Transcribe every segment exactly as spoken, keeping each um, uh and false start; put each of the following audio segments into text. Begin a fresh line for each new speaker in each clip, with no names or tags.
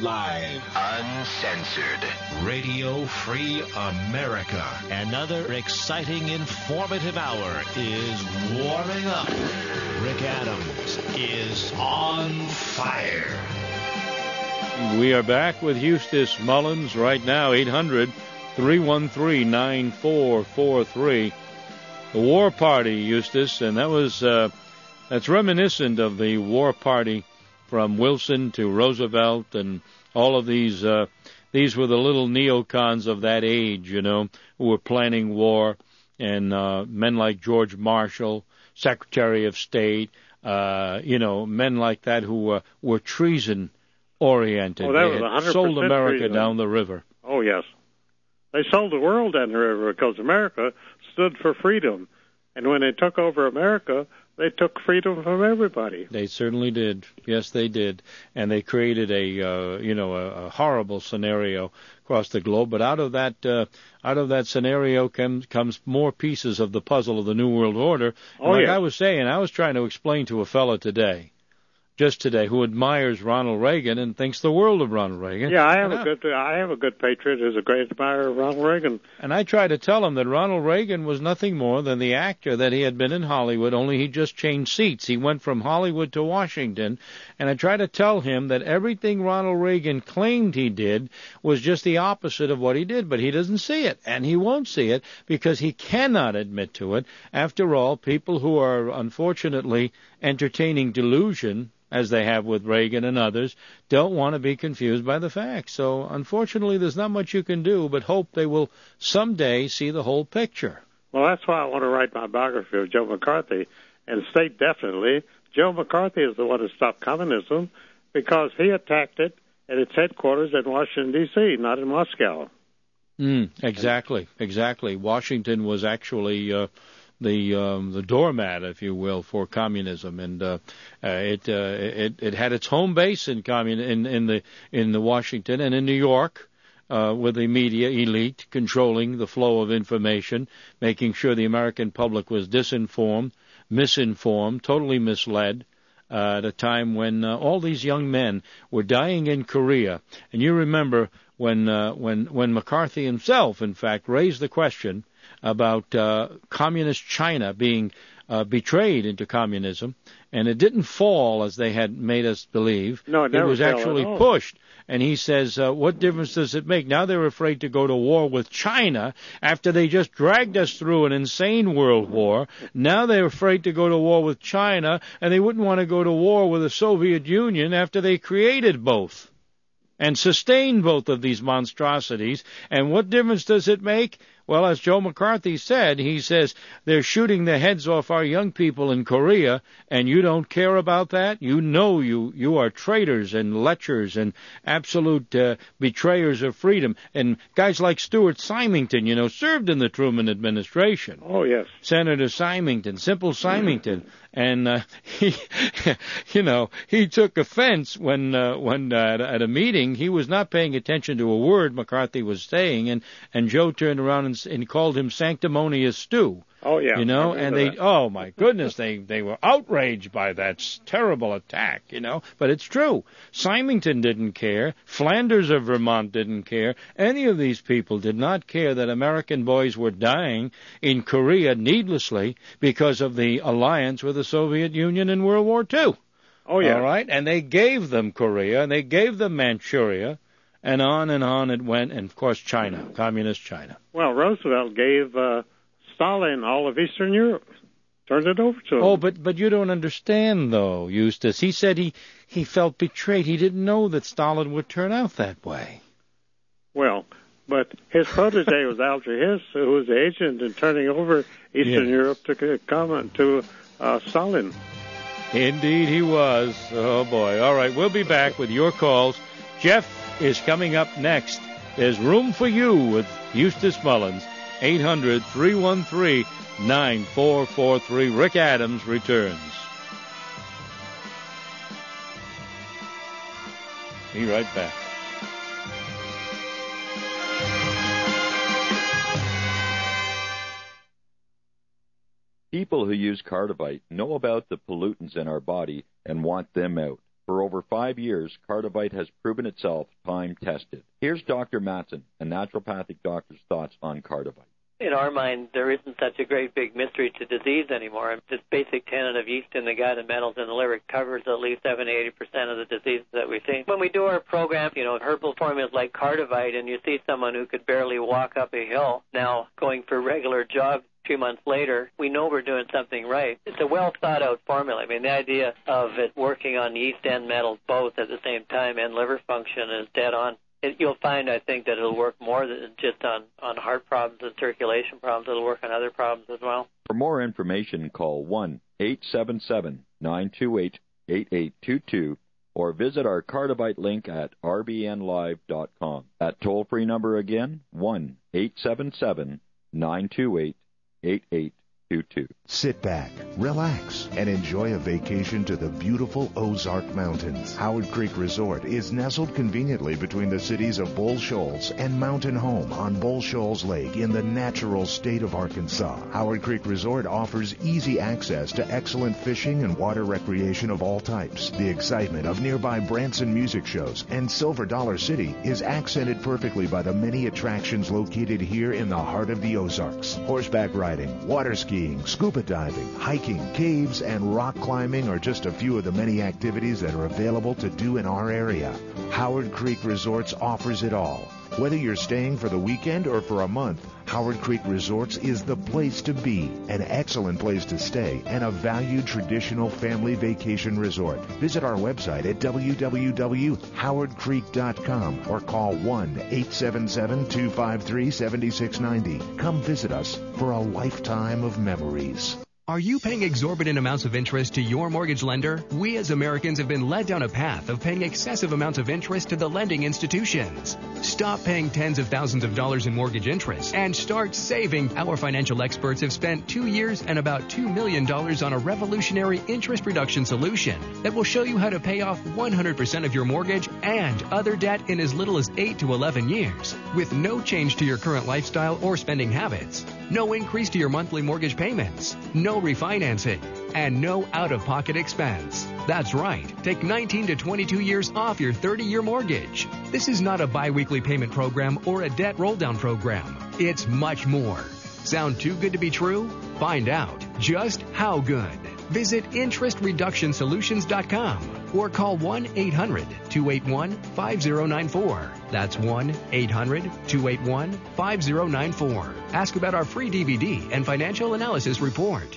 Live.
Uncensored.
Radio Free America.
Another exciting, informative hour is warming up. Rick Adams is on fire.
We are back with Eustace Mullins right now, eight hundred, three one three, nine four four three. The War Party, Eustace, and that was, uh, that's reminiscent of the War Party from Wilson to Roosevelt, and all of these, uh, these were the little neocons of that age, you know, who were planning war, and uh, men like George Marshall, Secretary of State, uh, you know, men like that who uh, were treason-oriented.
Oh, that
they
was
had
one hundred percent
sold America
treason.
down the river.
Oh, yes. They sold the world down the river because America stood for freedom. And when they took over America, they took freedom from everybody.
They certainly did. Yes, they did. And they created a, uh, you know, a, a horrible scenario across the globe. But out of that, uh, out of that scenario comes comes more pieces of the puzzle of the New World Order. And
oh,
like
yeah.
I was saying, I was trying to explain to a fella today, just today, who admires Ronald Reagan and thinks the world of Ronald Reagan.
Yeah, I have
and
a I, good I have a good patriot who's a great admirer of Ronald Reagan.
And I try to tell him that Ronald Reagan was nothing more than the actor that he had been in Hollywood, only he just changed seats. He went from Hollywood to Washington, and I try to tell him that everything Ronald Reagan claimed he did was just the opposite of what he did, but he doesn't see it, and he won't see it because he cannot admit to it. After all, people who are unfortunately entertaining delusion, as they have with Reagan and others, don't want to be confused by the facts. So, unfortunately, there's not much you can do but hope they will someday see the whole picture.
Well, that's why I want to write my biography of Joe McCarthy and state definitely Joe McCarthy is the one who stopped communism because he attacked it at its headquarters in Washington, D C, not in Moscow.
Mm, exactly, exactly. Washington was actually uh, the um, the doormat, if you will, for communism, and uh, uh, it, uh, it it had its home base in commun in in the in the Washington and in New York, uh, with the media elite controlling the flow of information, making sure the American public was disinformed, misinformed, totally misled. Uh, at a time when uh, all these young men were dying in Korea, and you remember when uh, when when McCarthy himself, in fact, raised the question about uh, communist China being uh, betrayed into communism, and it didn't fall as they had made us believe.
No, it, never
it was
fell
actually
at all.
pushed. And he says, uh, what difference does it make? Now they're afraid to go to war with China after they just dragged us through an insane world war. Now they're afraid to go to war with China, and they wouldn't want to go to war with the Soviet Union after they created both and sustained both of these monstrosities. And what difference does it make? Well, as Joe McCarthy said, he says, they're shooting the heads off our young people in Korea, and you don't care about that? You know you, you are traitors and lechers and absolute uh, betrayers of freedom. And guys like Stuart Symington, you know, served in the Truman administration.
Oh, yes.
Senator Symington, Simple Symington. And uh, he, you know, he took offense when, uh, when uh, at, at a meeting he was not paying attention to a word McCarthy was saying, and and Joe turned around and, and called him sanctimonious stew.
Oh yeah,
you know, and they,
that.
oh my goodness, they they were outraged by that terrible attack, you know. But it's true. Symington didn't care. Flanders of Vermont didn't care. Any of these people did not care that American boys were dying in Korea needlessly because of the alliance with the Soviet Union in World War Two.
Oh yeah,
all right, and they gave them Korea and they gave them Manchuria. And on and on it went, and of course China, communist China.
Well, Roosevelt gave uh, Stalin all of Eastern Europe, turned it over to him.
Oh, but but you don't understand, though, Eustace. He said he, he felt betrayed. He didn't know that Stalin would turn out that way.
Well, but his protege was Alger Hiss, who was the agent in turning over Eastern
Yeah.
Europe to come to uh, Stalin.
Indeed he was. Oh, boy. All right, we'll be back with your calls. Jeff is coming up next. There's room for you with Eustace Mullins. eight hundred, three one three, nine four four three. Rick Adams returns. Be right back.
People who use Cardivite know about the pollutants in our body and want them out.
For over five years, Cardivite has proven itself time-tested. Here's Doctor Matson, a naturopathic doctor's thoughts on Cardivite.
In our mind, there isn't such a great big mystery to disease anymore. This basic tenet of yeast in the gut and metals in the liver covers at least seventy to eighty percent of the diseases that we see. When we do our program, you know, herbal formulas like Cardivite, and you see someone who could barely walk up a hill now going for regular jogs a few months later, we know we're doing something right. It's a well-thought-out formula. I mean, the idea of it working on yeast and metals both at the same time and liver function is dead on. It, you'll find, I think, that it'll work more than just on, on heart problems and circulation problems. It'll work on other problems as well.
For more information, call one eight seven seven, nine two eight, eight eight two two or visit our Cardivite link at r b n live dot com. That toll-free number again, one eight seven seven, nine two eight, eight eight two two.
Sit back, relax, and enjoy a vacation to the beautiful Ozark Mountains. Howard Creek Resort is nestled conveniently between the cities of Bull Shoals and Mountain Home on Bull Shoals Lake in the natural state of Arkansas. Howard Creek Resort offers easy access to excellent fishing and water recreation of all types. The excitement of nearby Branson music shows and Silver Dollar City is accented perfectly by the many attractions located here in the heart of the Ozarks. Horseback riding, water skiing, scuba diving, hiking, caves, and rock climbing are just a few of the many activities that are available to do in our area. Howard Creek Resorts offers it all. Whether you're staying for the weekend or for a month, Howard Creek Resorts is the place to be, an excellent place to stay, and a valued traditional family vacation resort. Visit our website at w w w dot howard creek dot com or call one eight seven seven, two five three, seven six nine zero. Come visit us for a lifetime of memories.
Are you paying exorbitant amounts of interest to your mortgage lender? We as Americans have been led down a path of paying excessive amounts of interest to the lending institutions. Stop paying tens of thousands of dollars in mortgage interest and start saving. Our financial experts have spent two years and about two million dollars on a revolutionary interest reduction solution that will show you how to pay off one hundred percent of your mortgage and other debt in as little as eight to eleven years with no change to your current lifestyle or spending habits. No increase to your monthly mortgage payments. No refinancing, and no out-of-pocket expense. That's right. Take nineteen to twenty-two years off your thirty-year mortgage. This is not a biweekly payment program or a debt roll-down program. It's much more. Sound too good to be true? Find out just how good. Visit interest reduction solutions dot com or call one eight hundred, two eight one, five zero nine four. That's one eight hundred, two eight one, five zero nine four. Ask about our free D V D and financial analysis report.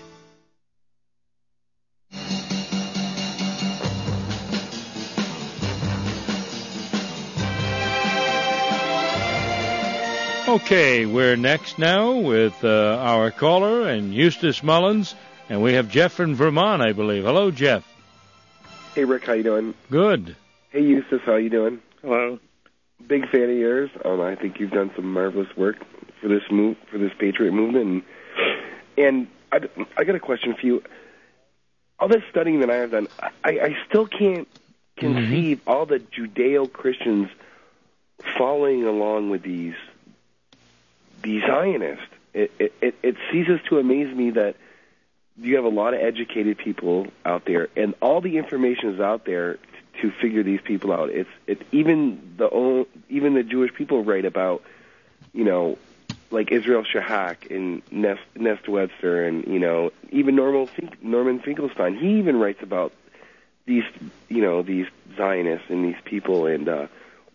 Okay, we're next now with uh, our caller and Eustace Mullins, and we have Jeff in Vermont, I believe. Hello, Jeff.
Hey, Rick, how you doing?
Good.
Hey, Eustace, how you doing?
Hello.
Big fan of yours. Um, I think you've done some marvelous work for this move, for this Patriot movement, and, and I, I got a question for you. All this studying that I have done, I, I still can't conceive mm-hmm. all the Judeo-Christians following along with these these Zionists. It, it, it ceases to amaze me that you have a lot of educated people out there, and all the information is out there to figure these people out. It's it even the even the Jewish people write about, you know, like Israel Shahak and Nest, Nest Webster, and you know even Norman Fink, Norman Finkelstein. He even writes about these you know these Zionists and these people. And uh,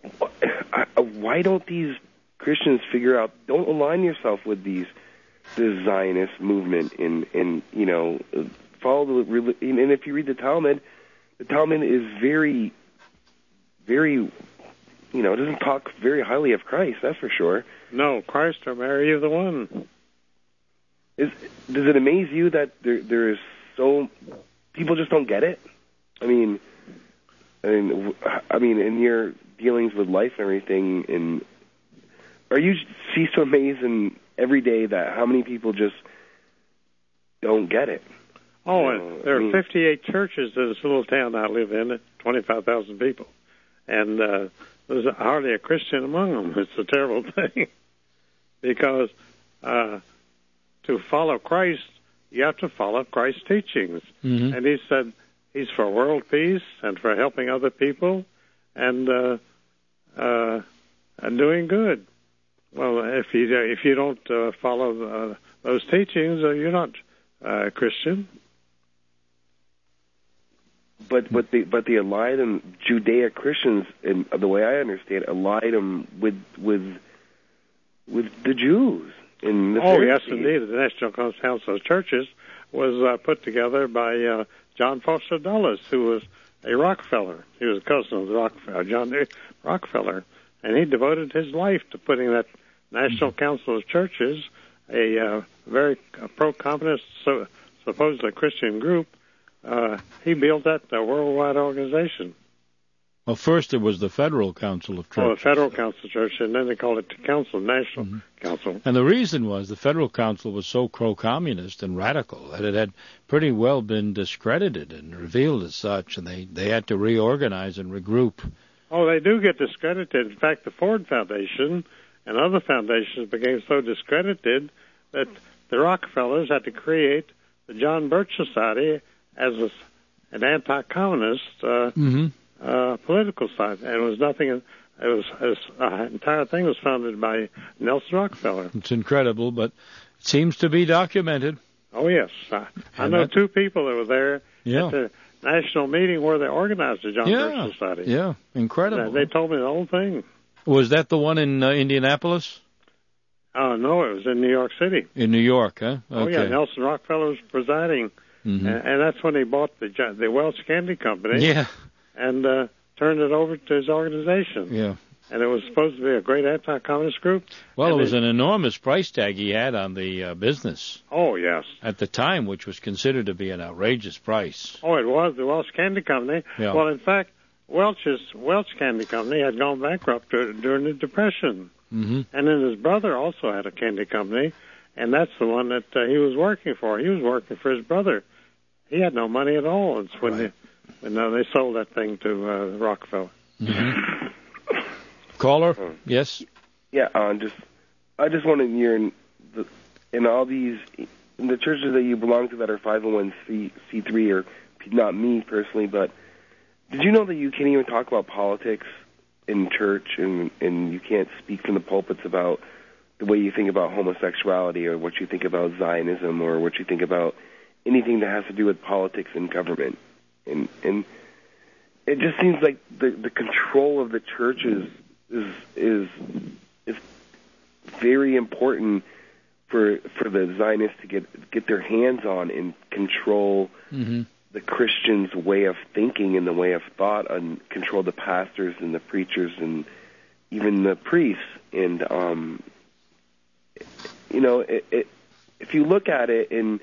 why don't these Christians figure out? Don't align yourself with these this Zionist movement, and and you know follow the. And if you read the Talmud, the Talmud is very, very, you know, doesn't talk very highly of Christ. That's for sure.
No, Christ or Mary is the one.
Is does it amaze you that there there is so people just don't get it? I mean, I mean, I mean, in your dealings with life and everything, and are you cease to amaze in every day that how many people just don't get it?
Oh,
you know,
there
I
are
mean,
fifty-eight churches in this little town I live in, twenty-five thousand people, and uh, there's hardly a Christian among them. It's a terrible thing, because uh, to follow Christ, you have to follow Christ's teachings.
Mm-hmm.
And he said, he's for world peace and for helping other people and uh, uh, and doing good. Well, if you if you don't uh, follow uh, those teachings, uh, you're not uh, Christian.
But but the but the allied them Judaic Christians, in the way I understand, allied them with with with the Jews. In the
oh yes, indeed. The National Council of Churches was uh, put together by uh, John Foster Dulles, who was a Rockefeller. He was a cousin of the Rockefeller, John D. Rockefeller, and he devoted his life to putting that National Council of Churches, a uh, very uh, pro-communist, so, supposedly Christian group. Uh, he built that uh, worldwide organization.
Well, first it was the Federal Council of Churches.
Oh, the Federal Council of Churches, and then they called it the Council, National mm-hmm. Council.
And the reason was the Federal Council was so pro-communist and radical that it had pretty well been discredited and revealed as such, and they, they had to reorganize and regroup.
Oh, they do get discredited. In fact, the Ford Foundation and other foundations became so discredited that the Rockefellers had to create the John Birch Society as a, an anti-communist uh,
mm-hmm.
uh, political side, and it was nothing. It was the uh, entire thing was founded by Nelson Rockefeller.
It's incredible, but it seems to be documented.
Oh yes, I, I know that, two people that were there
yeah.
at the national meeting where they organized the John
yeah.
Birch Society.
Yeah, incredible.
And they told me the whole thing.
Was that the one in uh, Indianapolis?
Oh no, it was in New York City.
In New York, huh? Okay.
Oh yeah, Nelson Rockefeller was presiding.
Mm-hmm.
And, and that's when he bought the the Welch Candy Company.
Yeah.
And uh, turned it over to his organization.
Yeah.
And it was supposed to be a great anti-communist group.
Well,
and
it was
they,
an enormous price tag he had on the uh, business.
Oh, yes.
At the time, which was considered to be an outrageous price.
Oh, it was, the Welch Candy Company.
Yeah.
Well, in fact, Welch's Welch Candy Company had gone bankrupt during the Depression.
Mm-hmm.
And then his brother also had a candy company, and that's the one that uh, he was working for. He was working for his brother. He had no money at all. It's when
right.
they, when uh, they sold that thing to uh, Rockefeller.
Mm-hmm. Caller, yes.
Yeah, uh, just I just wanted to hear in, the, in all these in the churches that you belong to that are five oh one c three, or not me personally, but did you know that you can't even talk about politics in church, and and you can't speak from the pulpits about the way you think about homosexuality, or what you think about Zionism, or what you think about anything that has to do with politics and government, and and it just seems like the the control of the churches is is is very important for for the Zionists to get get their hands on and control
mm-hmm.
the Christians' way of thinking and the way of thought, and control the pastors and the preachers and even the priests. And um, you know, it, it, if you look at it, and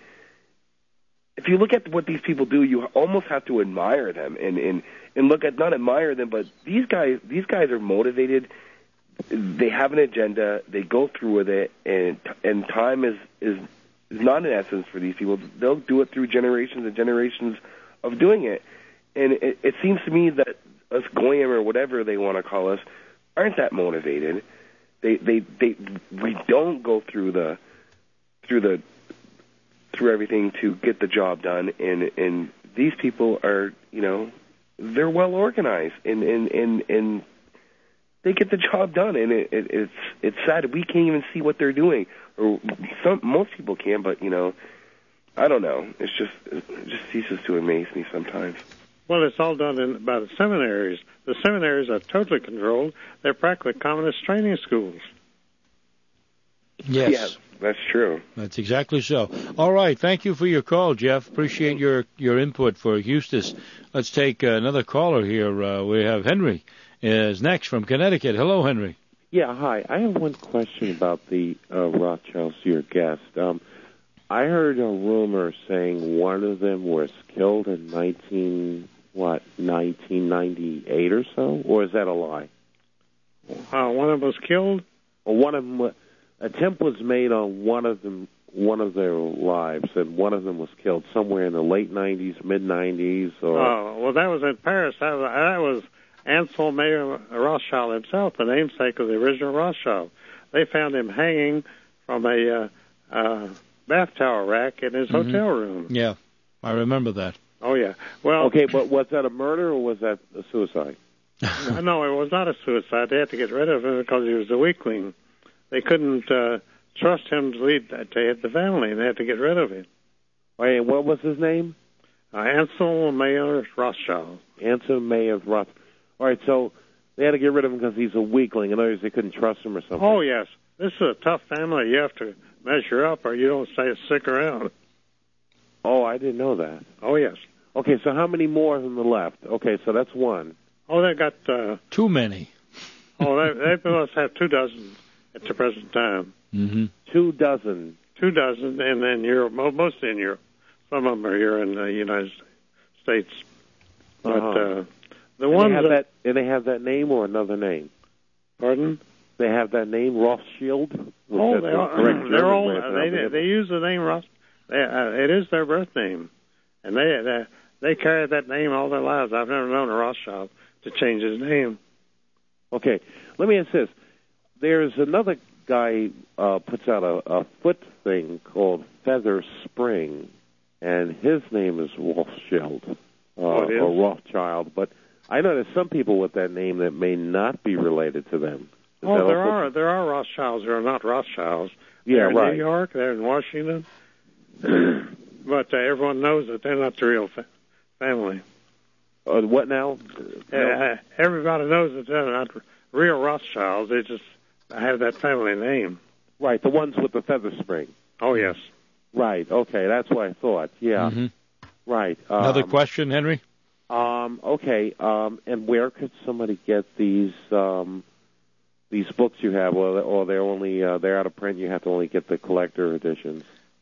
if you look at what these people do, you almost have to admire them and and. And look at, not admire them, but these guys, these guys are motivated. They have an agenda. They go through with it, and and time is, is is not an essence for these people. They'll do it through generations and generations of doing it. And it, it seems to me that us goyim, or whatever they want to call us, aren't that motivated. They they they we don't go through the through the through everything to get the job done. And and these people are, you know, they're well organized, and, and, and, and they get the job done, and it, it, it's it's sad we can't even see what they're doing, or some most people can, but you know, I don't know. It's just it just ceases to amaze me sometimes.
Well, it's all done in by the seminaries. The seminaries are totally controlled. They're practically communist training schools.
Yes.
Yeah, that's true.
That's exactly so. All right. Thank you for your call, Jeff. Appreciate your, your input for Eustis. Let's take uh, another caller here. Uh, we have Henry is next from Connecticut. Hello, Henry.
Yeah, hi. I have one question about the uh, Rothschilds, your guest. Um, I heard a rumor saying one of them was killed in nineteen what nineteen ninety-eight or so, or is that a lie?
Uh, one of them was killed.
Well, one of them. Attempt was made on one of them, one of their lives, and one of them was killed somewhere in the late nineties, mid nineties. Or
oh, well, that was in Paris. That was, that was Ansel Mayer Rothschild himself, the namesake of the original Rothschild. They found him hanging from a uh, uh, bath towel rack in his
mm-hmm.
hotel room.
Yeah, I remember that.
Oh, yeah. Well,
Okay, but was that a murder or was that a suicide?
no, it was not a suicide. They had to get rid of him because he was a weakling. They couldn't uh, trust him to lead that. They had the family, and they had to get rid of him.
Wait, what was his name?
Uh, Ansel Mayer Rothschild.
Ansel Mayer Roth. All right, so they had to get rid of him because he's a weakling. In other words, they couldn't trust him or something.
Oh, yes. This is a tough family. You have to measure up or you don't stay sick around.
Oh, I didn't know that.
Oh, yes.
Okay, so how many more than the left? Okay, so that's one.
Oh, they got... Uh,
Too many.
oh, they, they must have two dozen at the present time.
Mm-hmm.
Two dozen.
Two dozen, and then Europe, mostly in Europe. Some of them are here in the United States. But
Uh-huh.
uh, the
and
ones
they have
that...
that, and they have that name or another name?
Pardon?
They have that name, Rothschild?
Oh, they are, they're all... They,
they,
they use the name Roth. They, uh, it is their birth name. And they, they they carry that name all their lives. I've never known a Rothschild to change his name.
Okay, let me ask this. There's another guy uh, puts out a, a foot thing called Feather Spring, and his name is Rothschild, uh,
Oh, it is?
or Rothschild. But I know there's some people with that name that may not be related to them. Is
Oh,
that
there
also-
are there are Rothschilds who are not Rothschilds.
Yeah,
they're in
right.
New York, they're in Washington, but uh, everyone knows that they're not the real fa- family.
Uh, what now?
Uh, everybody knows that they're not real Rothschilds. They just have that family name.
Right, the ones with the Feather Spring.
Oh, yes.
Right, okay, that's what I thought. Yeah,
Mm-hmm.
right. Um,
Another question, Henry?
Um, okay, um, and where could somebody get these um, these books you have, or, or they're only uh, they're out of print? You have to only get the collector editions.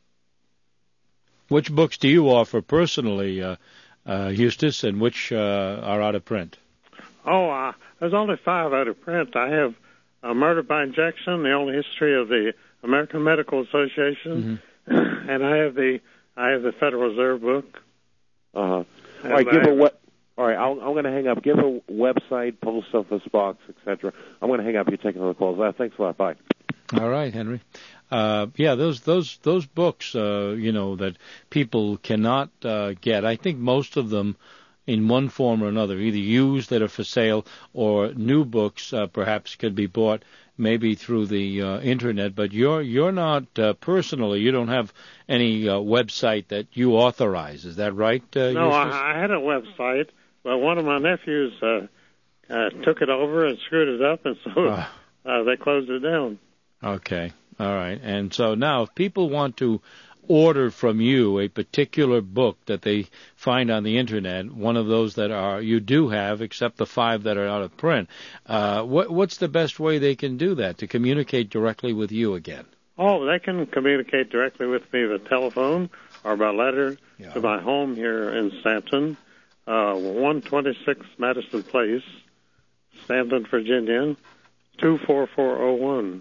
Which books do you offer personally, uh, uh, Eustace, and which uh, are out of print?
Oh, uh, there's only five out of print. I have uh, Murder by Injection, the only history of the American Medical Association, mm-hmm. and I have the I have the Federal Reserve book.
Uh huh.
And
All right, give
I-
a what? All right, I'll, I'm going to hang up. Give a website, post office box, et cetera. I'm going to hang up. You're taking other calls. Uh, thanks a lot. Bye.
All right, Henry. Uh, yeah, those those those books, uh, you know, that people cannot uh, get. I think most of them, in one form or another, either used that are for sale or new books, uh, perhaps could be bought maybe through the uh, internet. But you're you're not uh, personally. You don't have any uh, website that you authorize. Is that right? Uh,
No,
Eustace?
I, I had a website, but one of my nephews uh, uh, took it over and screwed it up, and so
Ah.
uh, they closed it down.
Okay. All right. And so now if people want to order from you a particular book that they find on the internet, one of those that are you do have, except the five that are out of print, uh, what, what's the best way they can do that, to communicate directly with you again?
Oh, they can communicate directly with me by telephone or by letter
Yeah.
to my home here in Stanton, uh, one twenty-six Madison Place, Stanton, Virginia, two four four zero one.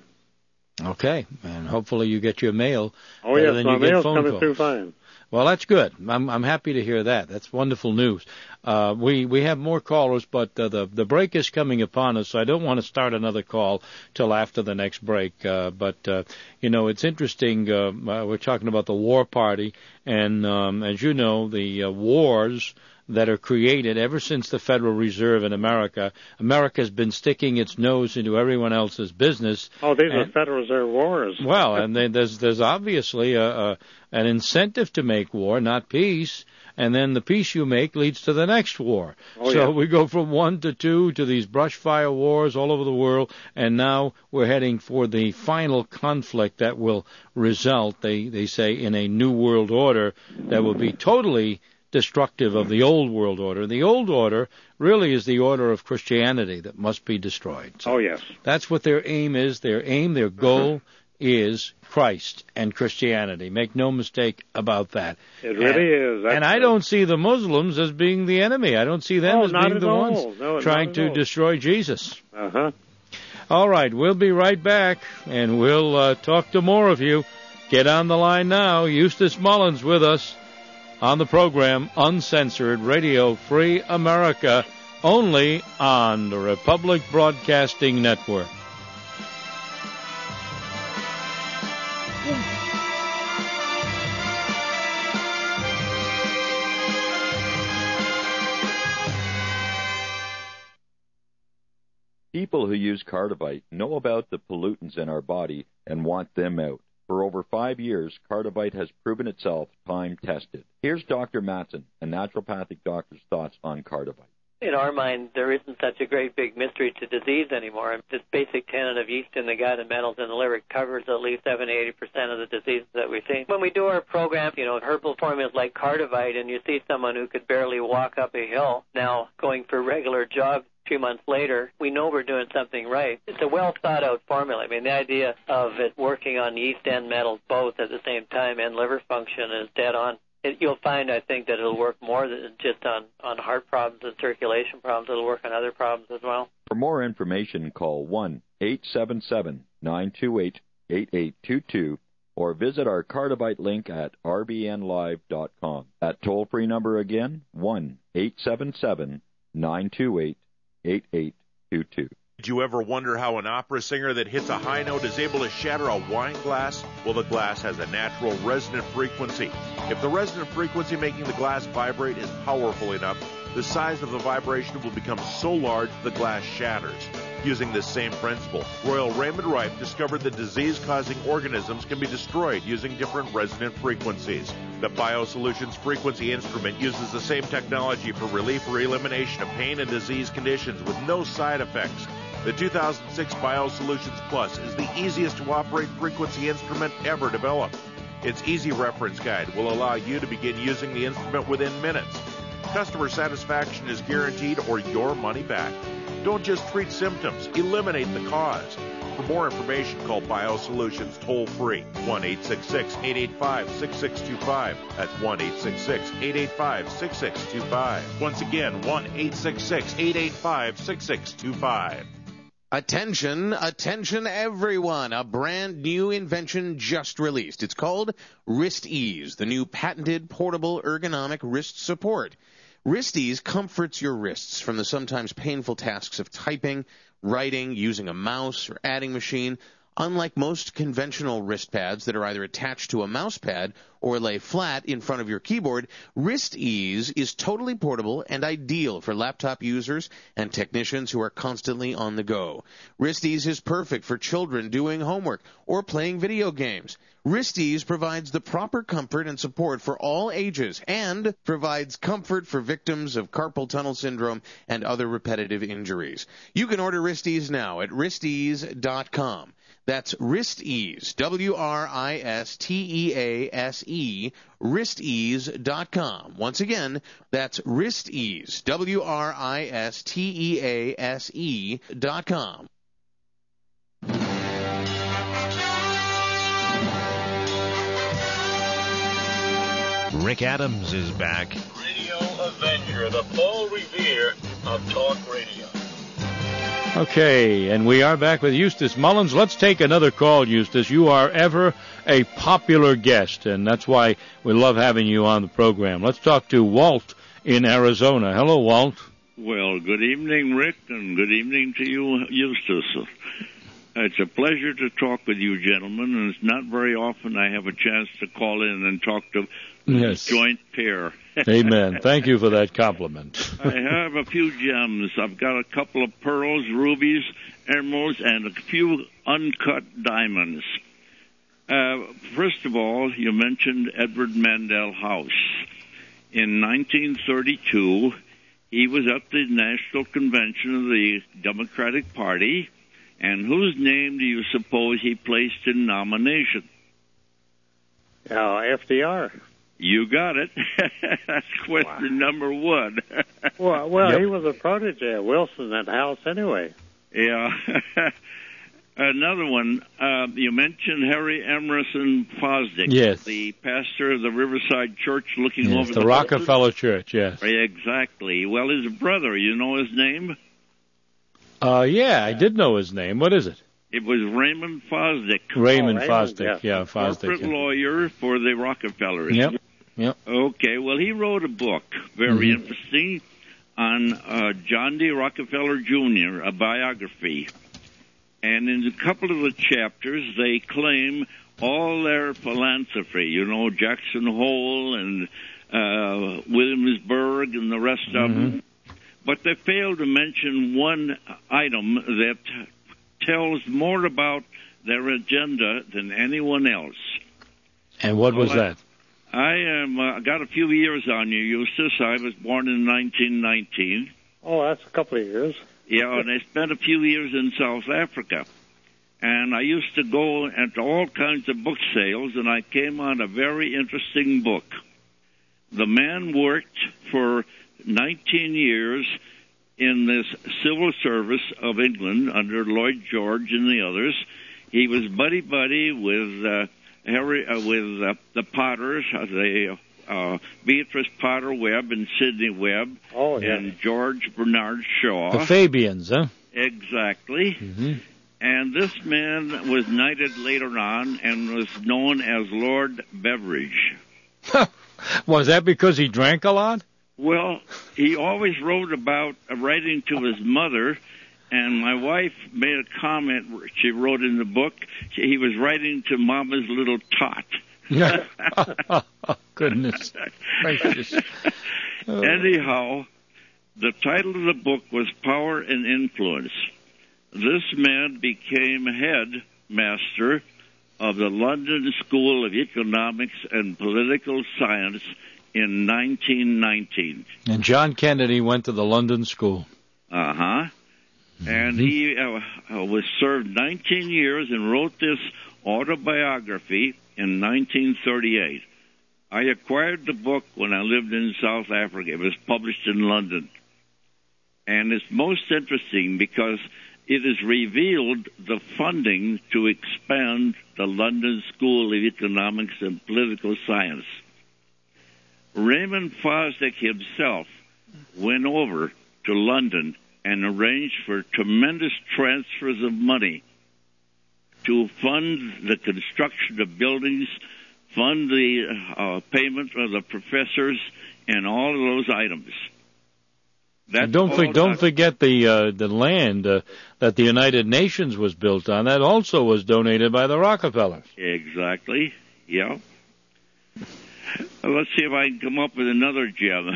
Okay. And hopefully you get your mail.
Oh,
better
yes,
than
my
you get
mail's
phone
coming
calls.
through fine.
Well, that's good. I'm I'm happy to hear that. That's wonderful news. Uh, we we have more callers, but uh, the the break is coming upon us, so I don't want to start another call till after the next break. Uh, but uh, you know, it's interesting. Uh, uh, we're talking about the war party, and um, as you know, the uh, wars that are created ever since the Federal Reserve in America. America's been sticking its nose into everyone else's business.
Oh, these are
and-
Federal Reserve wars.
well, and then there's there's obviously a, a an incentive to make war, not peace, and then the peace you make leads to the next war.
Oh,
so
yeah.
we go from one to two to these brush fire wars all over the world, and now we're heading for the final conflict that will result, they they say, in a new world order that will be totally destructive of the old world order. The old order really is the order of Christianity that must be destroyed. So
Oh, yes.
that's what their aim is. Their aim, their goal is Christ and Christianity. Make no mistake about that.
It really
and,
is. That's
and I don't see the Muslims as being the enemy. I don't see them
Oh,
as
not
being
at
the
all.
ones
No, not
trying
at
to
all.
destroy Jesus.
Uh-huh.
All right, we'll be right back, and we'll uh, talk to more of you. Get on the line now. Eustace Mullins with us on the program Uncensored Radio Free America, only on the Republic Broadcasting Network.
People who use Cardivite know about the pollutants in our body and want them out. For over five years, Cardivite has proven itself time-tested. Here's Doctor Matson, a naturopathic doctor's thoughts on Cardivite.
In our mind, there isn't such a great big mystery to disease anymore. This basic tenet of yeast in the gut and metals in the liver covers at least seventy to eighty percent of the diseases that we see. When we do our program, you know, herbal formulas like Cardivite, and you see someone who could barely walk up a hill now going for regular jogs a few months later, we know we're doing something right. It's a well-thought-out formula. I mean, the idea of it working on yeast and metals both at the same time and liver function is dead on. It, you'll find, I think, that it'll work more than just on, on heart problems and circulation problems. It'll work on other problems as well.
For more information, call one eight seven seven, nine two eight, eight eight two two or visit our Cardivite link at r b n live dot com. That toll-free number again, one eight seven seven, nine two eight, eight eight two two.
Did you ever wonder how an opera singer that hits a high note is able to shatter a wine glass? Well, the glass has a natural resonant frequency. If the resonant frequency making the glass vibrate is powerful enough, the size of the vibration will become so large the glass shatters. Using this same principle, Royal Raymond Rife discovered that disease-causing organisms can be destroyed using different resonant frequencies. The BioSolutions Frequency Instrument uses the same technology for relief or elimination of pain and disease conditions with no side effects. The two thousand six BioSolutions Plus is the easiest to operate frequency instrument ever developed. Its easy reference guide will allow you to begin using the instrument within minutes. Customer satisfaction is guaranteed or your money back. Don't just treat symptoms, eliminate the cause. For more information, call BioSolutions toll-free, one eight six six, eight eight five, six six two five. That's one eight six six, eight eight five, six six two five. Once again, one eight six six, eight eight five, six six two five.
Attention, attention everyone. A brand new invention just released. It's called WristEase, the new patented portable ergonomic wrist support. WristEase comforts your wrists from the sometimes painful tasks of typing, writing, using a mouse, or adding machine. Unlike most conventional wrist pads that are either attached to a mouse pad or lay flat in front of your keyboard, WristEase is totally portable and ideal for laptop users and technicians who are constantly on the go. WristEase is perfect for children doing homework or playing video games. WristEase provides the proper comfort and support for all ages and provides comfort for victims of carpal tunnel syndrome and other repetitive injuries. You can order WristEase now at wrist ease dot com. That's WristEase, W R I S T E A S E, wrist ease dot com. Once again, that's WristEase, W R I S T E A S E dot com.
Rick Adams is back.
Radio Avenger, the Paul Revere of talk radio.
Okay, and we are back with Eustace Mullins. Let's take another call, Eustace. You are ever a popular guest, and that's why we love having you on the program. Let's talk to Walt in Arizona. Hello, Walt.
Well, good evening, Rick, and good evening to you, Eustace. It's a pleasure to talk with you, gentlemen, and it's not very often I have a chance to call in and talk to
yes.
a joint pair.
Amen. Thank you for that compliment.
I have a few gems. I've got a couple of pearls, rubies, emeralds, and a few uncut diamonds. Uh, first of all, you mentioned Edward Mandell House. In nineteen thirty-two, he was at the National Convention of the Democratic Party, and whose name do you suppose he placed in nomination?
Oh, F D R.
You got it. That's question wow. number one.
well, well
yep.
he was a protege of Wilson at House anyway.
Yeah. Another one, uh, you mentioned Harry Emerson Fosdick,
yes.
the pastor of the Riverside Church looking
yes,
over
the,
the
Rockefeller Church, yes.
Exactly. Well, his brother, you know his name?
Uh, yeah, I did know his name. What is it?
It was Raymond Fosdick.
Raymond,
oh, Raymond
Fosdick,
yes.
yeah, Fosdick.
Corporate
yeah.
lawyer for the Rockefellers.
Yep, yep.
Okay, well, he wrote a book, very
mm-hmm.
interesting, on uh, John D. Rockefeller Junior, a biography. And in a couple of the chapters, they claim all their philanthropy, you know, Jackson Hole and uh, Williamsburg and the rest mm-hmm. of them. but they fail to mention one item that tells more about their agenda than anyone else.
And what was
well,
that?
I am uh, got a few years on you, Eustace. I was born in nineteen nineteen.
Oh, that's a couple of years.
Yeah, and I spent a few years in South Africa. And I used to go at all kinds of book sales, and I came on a very interesting book. The man worked for nineteen years in this civil service of England under Lloyd George and the others. He was buddy-buddy with uh, Harry, uh, with uh, the Potters, uh, the uh, Beatrice Potter Webb and Sidney Webb,
oh, yeah.
and George Bernard Shaw.
The Fabians, huh?
Exactly.
Mm-hmm.
And this man was knighted later on and was known as Lord Beveridge.
Was that because he drank a lot?
Well, he always wrote about uh, writing to his mother, and my wife made a comment she wrote in the book. She, he was writing to Mama's little tot.
Oh, goodness gracious. Oh.
Anyhow, the title of the book was Power and Influence. This man became headmaster of the London School of Economics and Political Science in nineteen nineteen.
And John Kennedy went to the London School.
Uh-huh. Mm-hmm. And he uh, was served nineteen years and wrote this autobiography in nineteen thirty-eight. I acquired the book when I lived in South Africa. It was published in London. And it's most interesting because it has revealed the funding to expand the London School of Economics and Political Science. Raymond Fosdick himself went over to London and arranged for tremendous transfers of money to fund the construction of buildings, fund the uh, payment of the professors, and all of those items.
That's don't for, don't forget the uh, the land uh, that the United Nations was built on. That also was donated by the Rockefellers.
Exactly. Yeah. Well, let's see if I can come up with another gem.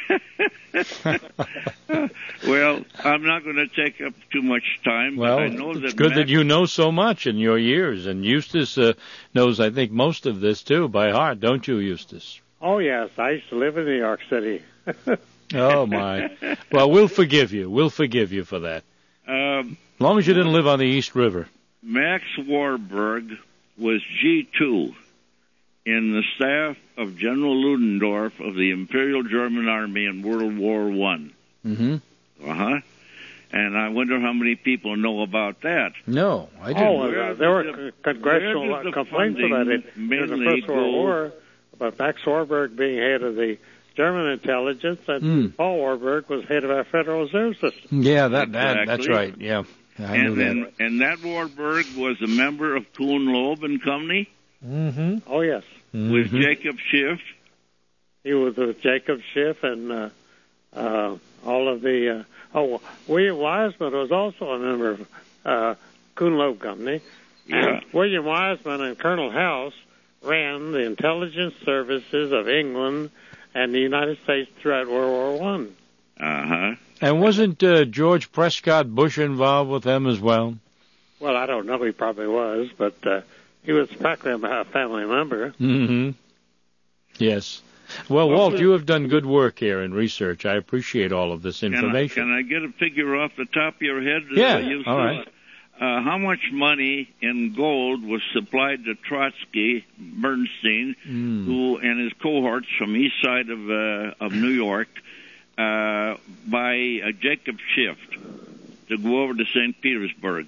Well, I'm not going to take up too much time.
Well,
but I know
it's
that
good
Max,
that you know so much in your years, and Eustace uh, knows, I think, most of this too by heart, don't you, Eustace?
Oh yes, I used to live in New York City.
Oh my! Well, we'll forgive you. We'll forgive you for that.
Um,
as long as you didn't live on the East River.
Max Warburg was G two in the staff of General Ludendorff of the Imperial German Army in World War One.
Mm-hmm.
Uh-huh. And I wonder how many people know about that.
No, I didn't.
Oh, uh, there were the, congressional
the
complaints about it in the First World War about Max Warburg being head of the German intelligence, and mm. Paul Warburg was head of our Federal Reserve System.
Yeah, that, that exactly. That's right. Yeah, I
and,
knew that.
And, and that Warburg was a member of Kuhn Loeb and Company.
Mm-hmm. Oh yes,
mm-hmm. with Jacob Schiff.
He was with Jacob Schiff and uh, uh, all of the. Uh, oh, William Wiseman was also a member of uh, Kuhn Loeb Company.
Yeah.
William Wiseman and Colonel House ran the intelligence services of England and the United States throughout World War One.
Uh-huh.
And wasn't uh, George Prescott Bush involved with them as well?
Well, I don't know. He probably was, but uh, he was practically a family member.
Mm-hmm. Yes. Well, well, Walt, you have done good work here in research. I appreciate all of this information.
Can I, can I get a figure off the top of your head?
Yeah,
uh,
all right.
Uh, how much money in gold was supplied to Trotsky, Bernstein,
mm.
who and his cohorts from east side of uh, of New York, uh, by uh, Jacob Schiff to go over to Saint Petersburg?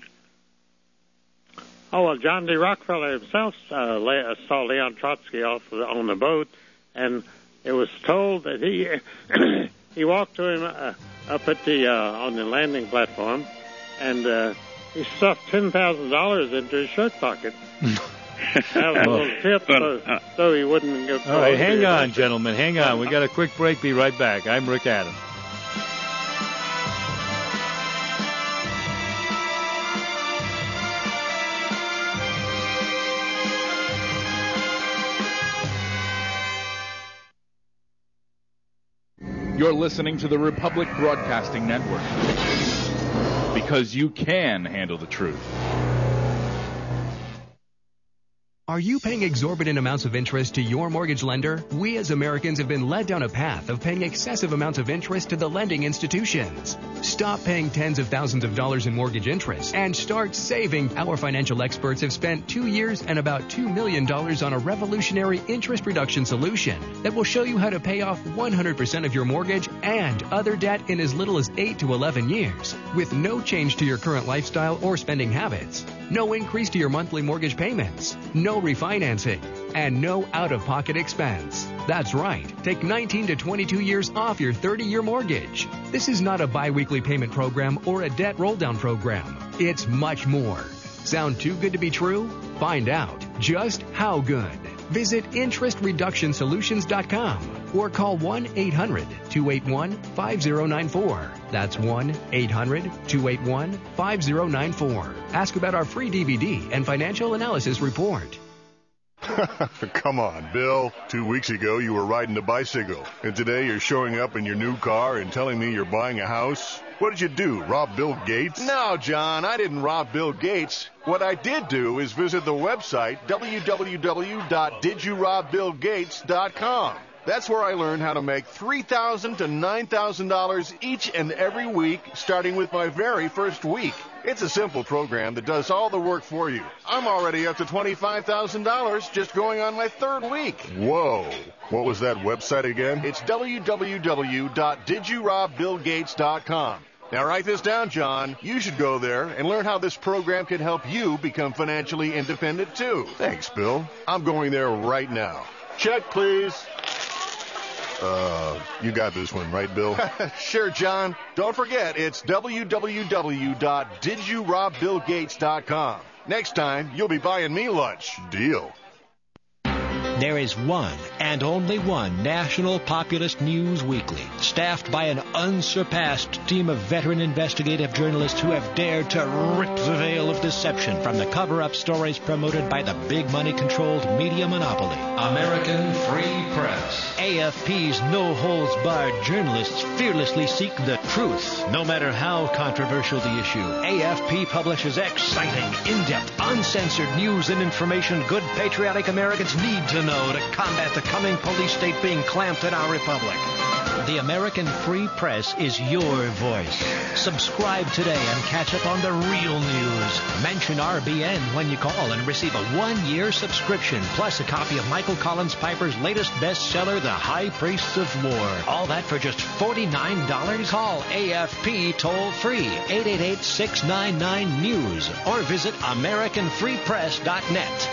Oh well, John D. Rockefeller himself uh, lay, saw Leon Trotsky off the, on the boat, and it was told that he he walked to him uh, up at the uh, on the landing platform, and. Uh, He stuffed ten thousand dollars into his shirt pocket. That was a little tip, so, so he wouldn't get.
All right, hang on, gentlemen, hang on. We got a quick break. Be right back. I'm Rick Adams.
You're listening to the Republic Broadcasting Network. Because you can handle the truth.
Are you paying exorbitant amounts of interest to your mortgage lender? We as Americans have been led down a path of paying excessive amounts of interest to the lending institutions. Stop paying tens of thousands of dollars in mortgage interest and start saving. Our financial experts have spent two years and about two million dollars on a revolutionary interest reduction solution that will show you how to pay off one hundred percent of your mortgage and other debt in as little as eight to eleven years with no change to your current lifestyle or spending habits. No increase to your monthly mortgage payments, no refinancing, and no out-of-pocket expense. That's right. Take nineteen to twenty-two years off your thirty-year mortgage. This is not a biweekly payment program or a debt roll-down program. It's much more. Sound too good to be true? Find out just how good. Visit interest reduction solutions dot com or call one eight hundred two eight one five zero nine four. That's one eight hundred two eight one five zero nine four. Ask about our free D V D and financial analysis report.
Come on, Bill. Two weeks ago, you were riding a bicycle, and today you're showing up in your new car and telling me you're buying a house? What did you do, rob Bill Gates?
No, John, I didn't rob Bill Gates. What I did do is visit the website w w w dot did you rob bill gates dot com. That's where I learned how to make three thousand dollars to nine thousand dollars each and every week, starting with my very first week. It's a simple program that does all the work for you. I'm already up to twenty-five thousand dollars just going on my third week.
Whoa. What was that website again?
It's w w w dot did you rob bill gates dot com. Now write this down, John. You should go there and learn how this program can help you become financially independent, too.
Thanks, Bill.
I'm going there right now. Check, please.
Uh, you got this one, right, Bill?
Sure, John. Don't forget, it's w w w dot did you rob bill gates dot com. Next time, you'll be buying me lunch.
Deal.
There is one and only one national populist news weekly, staffed by an unsurpassed team of veteran investigative journalists who have dared to rip the veil of deception from the cover-up stories promoted by the big money-controlled media monopoly. American Free Press. A F P's no-holds-barred journalists fearlessly seek the truth, no matter how controversial the issue. A F P publishes exciting, in-depth, uncensored news and information good patriotic Americans need to know to combat the coming police state being clamped in our republic. The American Free Press is your voice. Subscribe today and catch up on the real news. Mention R B N when you call and receive a one-year subscription, plus a copy of Michael Collins Piper's latest bestseller, The High Priests of War. All that for just forty-nine dollars? Call A F P toll-free, eight eight eight, six nine nine, news, or visit american free press dot net.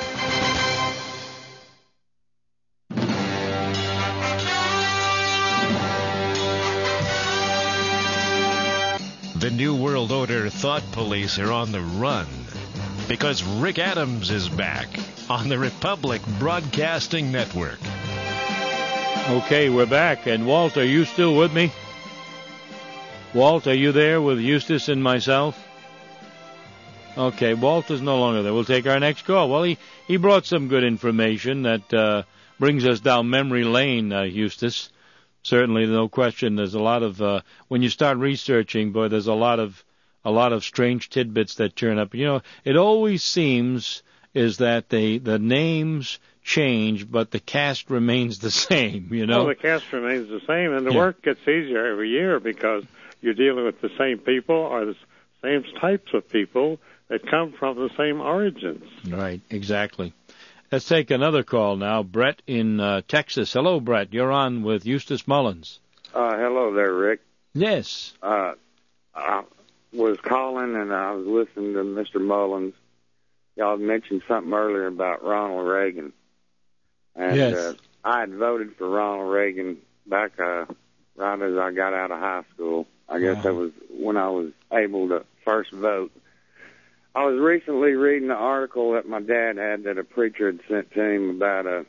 The New World Order thought police are on the run because Rick Adams is back on the Republic Broadcasting Network.
Okay, we're back. And Walt, are you still with me? Walt, are you there with Eustace and myself? Okay, Walt is no longer there. We'll take our next call. Well, he, he brought some good information that uh, brings us down memory lane, uh, Eustace. Certainly, no question. There's a lot of uh, when you start researching, boy, there's a lot of a lot of strange tidbits that turn up. You know, it always seems is that the the names change, but the cast remains the same. You know,
well, the cast remains the same, and the
Yeah.
work gets easier every year because you're dealing with the same people or the same types of people that come from the same origins.
Right, exactly. Let's take another call now. Brett in uh, Texas. Hello, Brett. You're on with Eustace Mullins.
Uh, hello there, Rick.
Yes.
Uh, I was calling and I was listening to Mister Mullins. Y'all mentioned something earlier about Ronald Reagan. And
Yes.
uh, I had voted for Ronald Reagan back uh, right as I got out of high school. I guess that was when I was able to first vote. I was recently reading an article that my dad had that a preacher had sent to him about uh,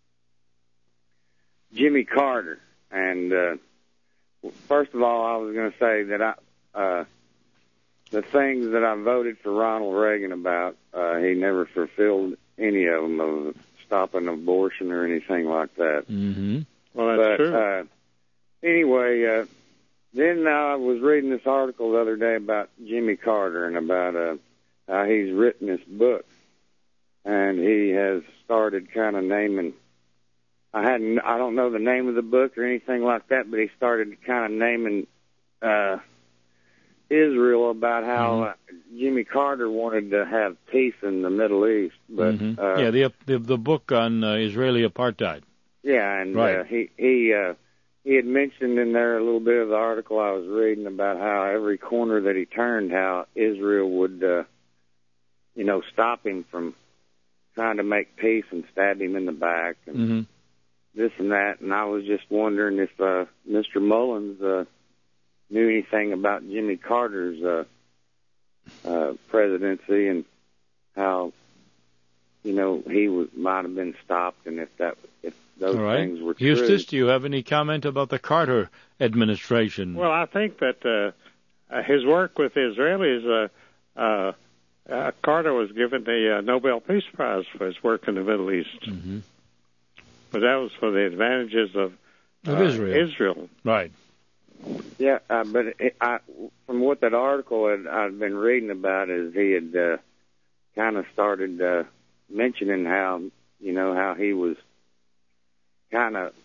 Jimmy Carter. And uh, first of all, I was going to say that I, uh, the things that I voted for Ronald Reagan about, uh, he never fulfilled any of them, of stopping abortion or anything like that.
Mm-hmm.
Well, that's
but,
true.
Uh, anyway, uh, then I was reading this article the other day about Jimmy Carter and about uh, how he's written this book, and he has started kind of naming. I hadn't, I don't know the name of the book or anything like that, but he started kind of naming uh, Israel about how mm-hmm. uh, Jimmy Carter wanted to have peace in the Middle East. But
mm-hmm.
uh,
yeah, the, the the book on uh, Israeli apartheid.
Yeah, and
right.
uh, he he uh, he had mentioned in there a little bit of the article I was reading about how every corner that he turned, how Israel would, uh, you know, stop him from trying to make peace and stab him in the back and
mm-hmm.
this and that. And I was just wondering if uh, Mister Mullins uh, knew anything about Jimmy Carter's uh, uh, presidency and how, you know, he was might have been stopped, and if that if those
All right.
things were
Eustace,
true.
do you have any comment about the Carter administration?
Well, I think that uh, uh, his work with the Israelis, uh, uh, uh, Carter was given the uh, Nobel Peace Prize for his work in the Middle East.
Mm-hmm.
But that was for the advantages of,
of
uh,
Israel.
Israel.
Right.
Yeah, uh, but it, I, from what that article had, I'd been reading about is he had uh, kind of started uh, mentioning how, you know, how he was kind of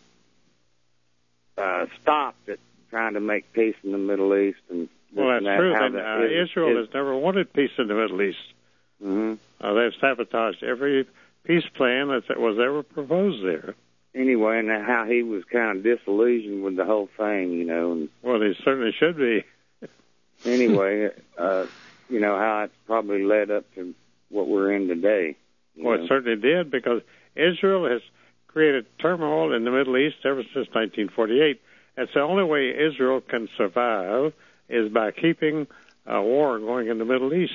uh, stopped at trying to make peace in the Middle East. And
well, that's
that,
true.
How
And,
that
uh,
is,
Israel
is,
has never wanted peace in the Middle East.
Mm-hmm.
Uh, they've sabotaged every peace plan that was ever proposed there.
Anyway, and how he was kind of disillusioned with the whole thing, you know. And
well, he certainly should be.
Anyway, uh, you know, how it's probably led up to what we're in today.
Well,
know?
it certainly did, because Israel has created turmoil in the Middle East ever since nineteen forty-eight. It's the only way Israel can survive is by keeping a war going in the Middle East.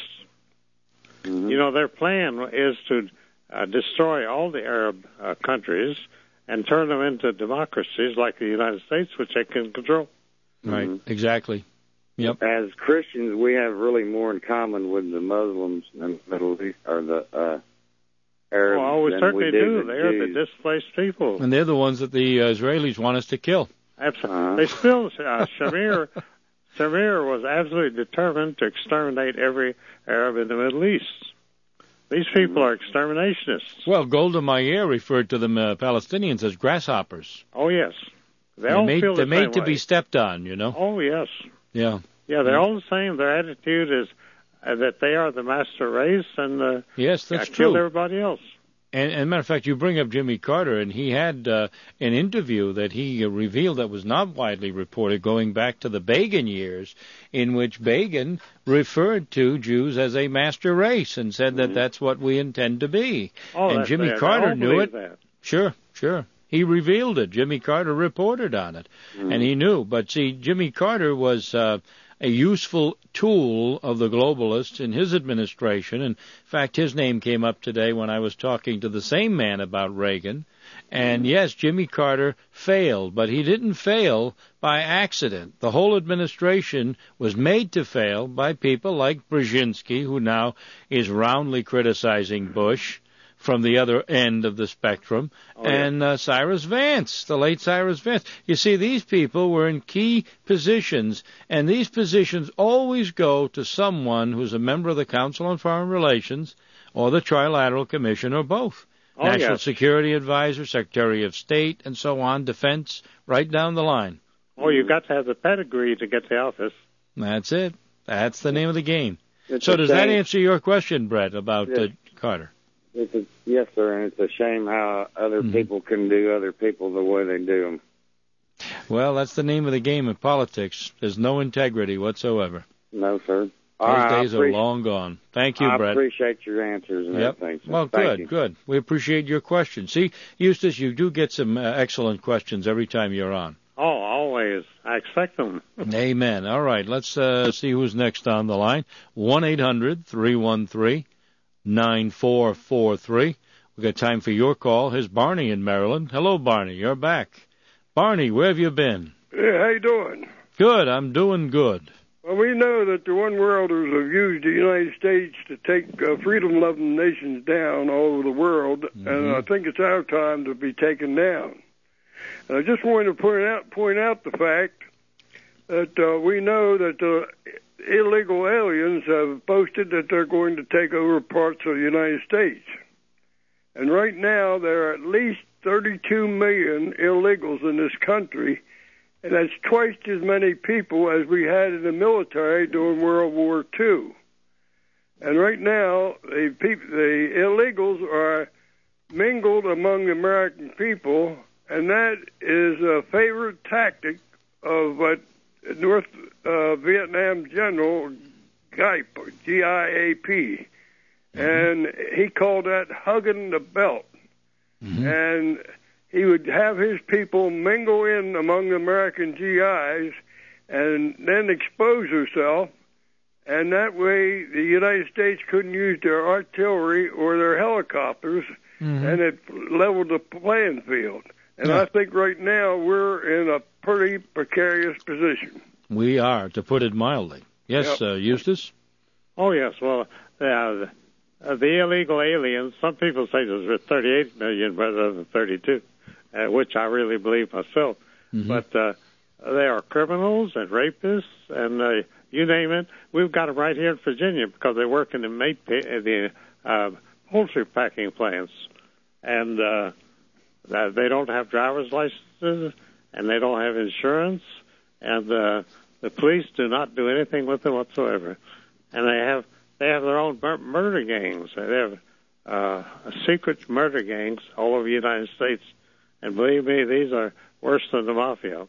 Mm-hmm.
You know, their plan is to uh, destroy all the Arab uh, countries and turn them into democracies like the United States, which they can control.
Right,
mm-hmm.
exactly. Yep.
As Christians, we have really more in common with the Muslims and the Middle East, or the uh, Arabs.
Oh, we
than
certainly
we do.
do.
The
They're
Jews.
the displaced people.
And they're the ones that the uh, Israelis want us to kill.
Absolutely.
Uh-huh.
They still, uh, Shamir, Shamir was absolutely determined to exterminate every Arab in the Middle East. These people are exterminationists.
Well, Golda Meir referred to them uh, Palestinians as grasshoppers.
Oh, yes. They
they're
all
made,
feel the
they're
same
made to
way.
be stepped on, you know.
Oh, yes.
Yeah.
Yeah, they're all the same. Their attitude is uh, that they are the master race and uh,
yes, that's
uh,
true.
kill everybody else.
And, and matter of fact, you bring up Jimmy Carter, and he had uh, an interview that he uh, revealed that was not widely reported, going back to the Begin years, in which Begin referred to Jews as a master race and said that
Mm-hmm.
that's what we intend to be.
Oh,
and
that's
Jimmy
bad.
Carter
I
knew
believe
it.
That.
Sure, sure. He revealed it. Jimmy Carter reported on it,
Mm-hmm.
and he knew. But see, Jimmy Carter was uh, a useful tool of the globalists in his administration. In fact, his name came up today when I was talking to the same man about Reagan. And yes, Jimmy Carter failed, but he didn't fail by accident. The whole administration was made to fail by people like Brzezinski, who now is roundly criticizing Bush from the other end of the spectrum,
oh, yeah.
and uh, Cyrus Vance, the late Cyrus Vance. You see, these people were in key positions, and these positions always go to someone who's a member of the Council on Foreign Relations or the Trilateral Commission or both.
Oh,
National
yes.
Security Advisor, Secretary of State, and so on, Defense, right down the line.
Oh, you've got to have the pedigree to get the office.
That's it. That's the name of the game.
It's
so
a
does that
shame.
answer your question, Brett, about
Yes.
uh, Carter?
It's a, yes, sir, and it's a shame how other
Mhm.
people can do other people the way they do them.
Well, that's the name of the game in politics. There's no integrity whatsoever.
No, sir.
Those
All right,
days
I
are
appreciate-
long gone. Thank you,
I
Brett.
appreciate your answers and
Yep.
everything. So
Well,
thank
good,
you.
good. We appreciate your questions. See, Eustace, you do get some uh, excellent questions every time you're on.
Oh, always. I expect them.
Amen. All right, let's uh, see who's next on the line. one eight hundred three one three nine four four three. We've got time for your call. Here's Barney in Maryland. Hello, Barney. You're back. Barney, where have you been?
Hey, how you doing?
Good. I'm doing good.
Well, we know that the one worlders have used the United States to take uh, freedom-loving nations down all over the world,
Mm-hmm.
and I think it's our time to be taken down. And I just wanted to point out point out the fact that uh, we know that the illegal aliens have boasted that they're going to take over parts of the United States. And right now, there are at least thirty-two million illegals in this country, and that's twice as many people as we had in the military during World War Two. And right now, the, people, the illegals are mingled among the American people, and that is a favorite tactic of what North uh, Vietnam General Giap, G I A P, mm-hmm. and he called that hugging the belt. Mm-hmm. And he would have his people mingle in among the American G Is and then expose herself, and that way the United States couldn't use their artillery or their helicopters, mm-hmm. and it leveled the playing field. And yeah. I think right now we're in a pretty precarious position.
We are, to put it mildly. Yes, yep. uh, Eustace?
Oh, yes. Well, uh, uh, the illegal aliens, some people say there's thirty-eight million rather than thirty-two, uh, which I really believe myself. Mm-hmm. But uh, they are criminals and rapists and uh, you name it. We've got them right here in Virginia because they work in the, meat pa- the uh, poultry packing plants. And uh, they don't have driver's licenses, and they don't have insurance, and uh, the police do not do anything with them whatsoever. And they have they have their own mur- murder gangs. They have uh, secret murder gangs all over the United States. And believe me, these are worse than the mafia.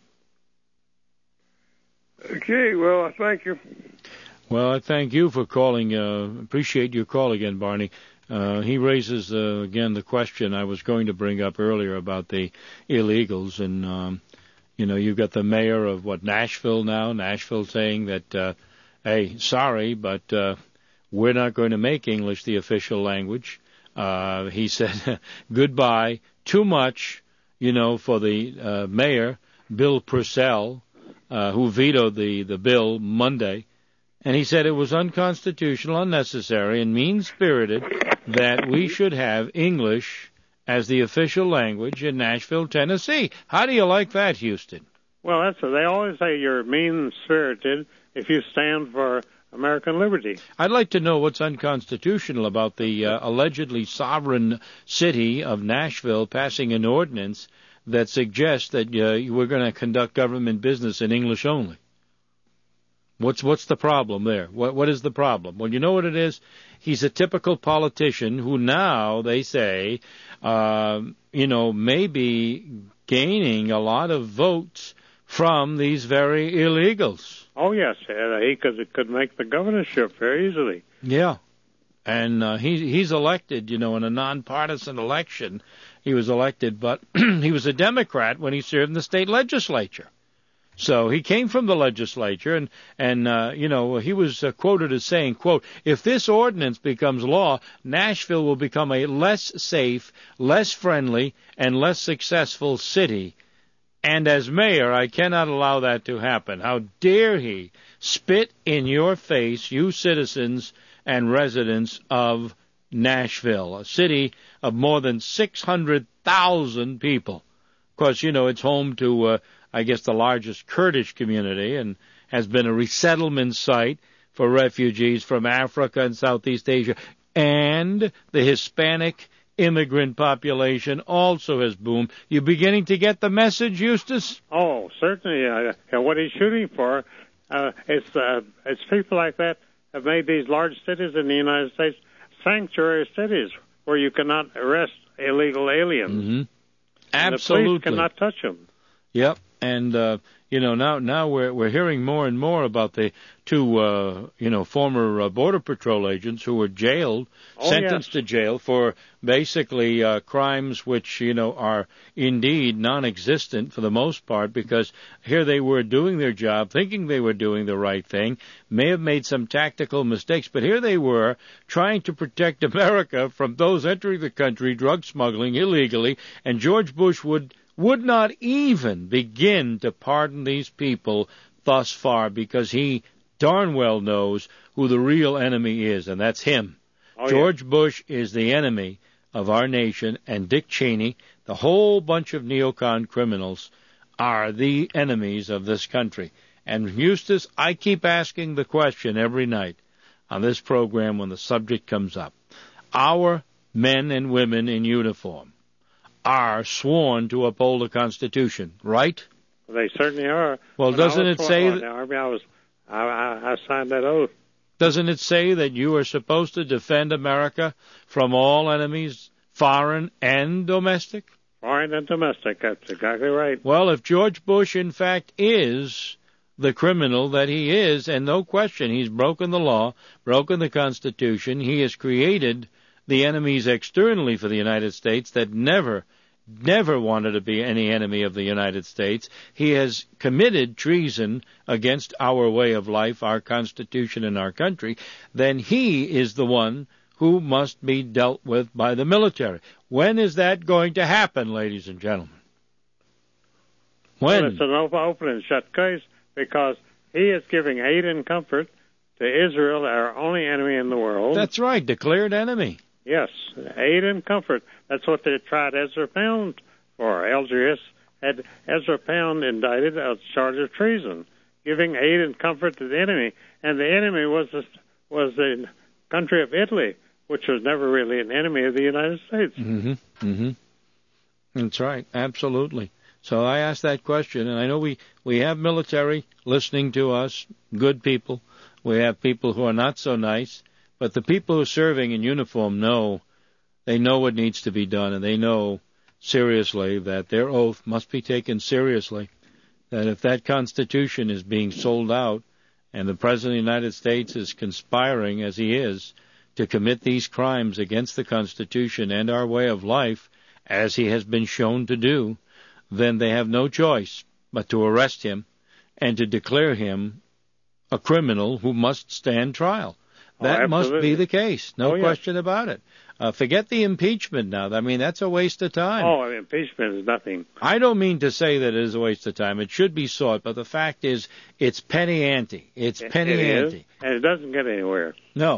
Okay, well, I thank you.
Well, I thank you for calling. Uh, appreciate your call again, Barney. Uh, he raises, uh, again, the question I was going to bring up earlier about the illegals. And, um, you know, you've got the mayor of, what, Nashville now, Nashville saying that, uh, hey, sorry, but uh, we're not going to make English the official language. Uh, he said, goodbye, too much, you know, for the uh, mayor, Bill Purcell, uh, who vetoed the, the bill Monday. And he said it was unconstitutional, unnecessary, and mean-spirited that we should have English as the official language in Nashville, Tennessee. How do you like that, Houston?
Well, that's a, they always say you're mean-spirited if you stand for American liberty.
I'd like to know what's unconstitutional about the uh, allegedly sovereign city of Nashville passing an ordinance that suggests that uh, we're going to conduct government business in English only. What's what's the problem there? What what is the problem? Well, you know what it is? He's a typical politician who now, they say, uh, you know, may be gaining a lot of votes from these very illegals.
Oh, yes. Uh, he could, could make the governorship very easily.
Yeah. And uh, he he's elected, you know, in a nonpartisan election. He was elected, but he was a Democrat when he served in the state legislature. So he came from the legislature, and, and uh, you know, he was uh, quoted as saying, quote, if this ordinance becomes law, Nashville will become a less safe, less friendly, and less successful city. And as mayor, I cannot allow that to happen. How dare he spit in your face, you citizens and residents of Nashville, a city of more than six hundred thousand people. Of course, you know, it's home to... Uh, I guess the largest Kurdish community, and has been a resettlement site for refugees from Africa and Southeast Asia. And the Hispanic immigrant population also has boomed. You beginning to get the message, Eustace?
Oh, certainly. Uh, and what he's shooting for, uh, it's, uh, it's people like that have made these large cities in the United States sanctuary cities where you cannot arrest illegal aliens.
Mm-hmm.
And
Absolutely.
the police cannot touch them.
Yep. And, uh, you know, now now we're we're hearing more and more about the two, uh, you know, former uh, Border Patrol agents who were jailed,
oh,
sentenced
yes.
to jail for basically uh, crimes which, you know, are indeed non-existent for the most part, because here they were doing their job, thinking they were doing the right thing, may have made some tactical mistakes, but here they were trying to protect America from those entering the country, drug smuggling illegally, and George Bush would... would not even begin to pardon these people thus far, because he darn well knows who the real enemy is, and that's him.
Oh,
George
yeah.
Bush is the enemy of our nation, and Dick Cheney, The whole bunch of neocon criminals are the enemies of this country. And, Eustace, I keep asking the question every night on this program when the subject comes up. Our men and women in uniform are sworn to uphold the Constitution, right?
They certainly are.
Well,
when
doesn't
I
it
was
say
in
that?
the Army, I was, I, I, I signed that oath.
Doesn't it say that you are supposed to defend America from all enemies, foreign and domestic?
Foreign and domestic. That's exactly right.
Well, if George Bush, in fact, is the criminal that he is, and no question, he's broken the law, broken the Constitution, he has created the enemies externally for the United States that never, never wanted to be any enemy of the United States. He has committed treason against our way of life, our Constitution, and our country. Then he is the one who must be dealt with by the military. When is that going to happen, ladies and gentlemen? When?
Well, it's an open and shut case because he is giving aid and comfort to Israel, our only enemy in the world.
That's right, declared enemy.
Yes, aid and comfort. That's what they tried Ezra Pound for. L G S had Ezra Pound indicted on charge of treason, giving aid and comfort to the enemy. And the enemy was the, was the country of Italy, which was never really an enemy of the United States.
Mm-hmm. Mm-hmm. That's right, absolutely. So I asked that question, and I know we, we have military listening to us, good people. We have people who are not so nice. But the people who are serving in uniform know, they know what needs to be done, and they know seriously that their oath must be taken seriously, that if that Constitution is being sold out and the President of the United States is conspiring, as he is, to commit these crimes against the Constitution and our way of life, as he has been shown to do, then they have no choice but to arrest him and to declare him a criminal who must stand trial. That
oh,
must be the case. No
oh, yes.
question about it. Uh, forget the impeachment now. I mean, that's a waste of time.
Oh, impeachment is nothing.
I don't mean to say that it is a waste of time. It should be sought, but the fact is it's penny ante. It's penny
it
ante.
Is, and it doesn't get anywhere.
No.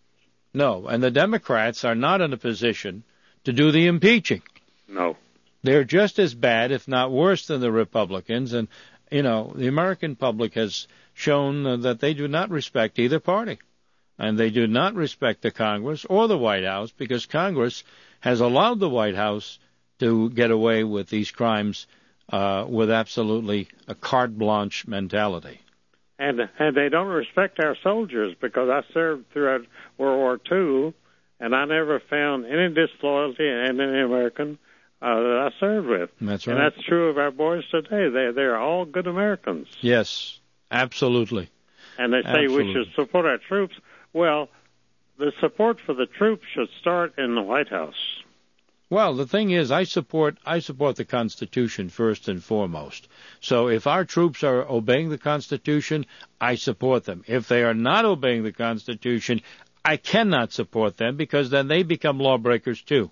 No. And the Democrats are not in a position to do the impeaching.
No.
They're just as bad, if not worse, than the Republicans. And, you know, the American public has shown uh, that they do not respect either party. And they do not respect the Congress or the White House because Congress has allowed the White House to get away with these crimes uh, with absolutely a carte blanche mentality.
And and they don't respect our soldiers because I served throughout World War Two, and I never found any disloyalty in any American uh, that I served with.
That's right.
And that's true of our boys today. They they're all good Americans.
Yes, absolutely.
And they say
absolutely.
we should support our troops. Well, the support for the troops should start in the White House.
Well, the thing is, I support I support the Constitution first and foremost. So if our troops are obeying the Constitution, I support them. If they are not obeying the Constitution, I cannot support them because then they become lawbreakers too.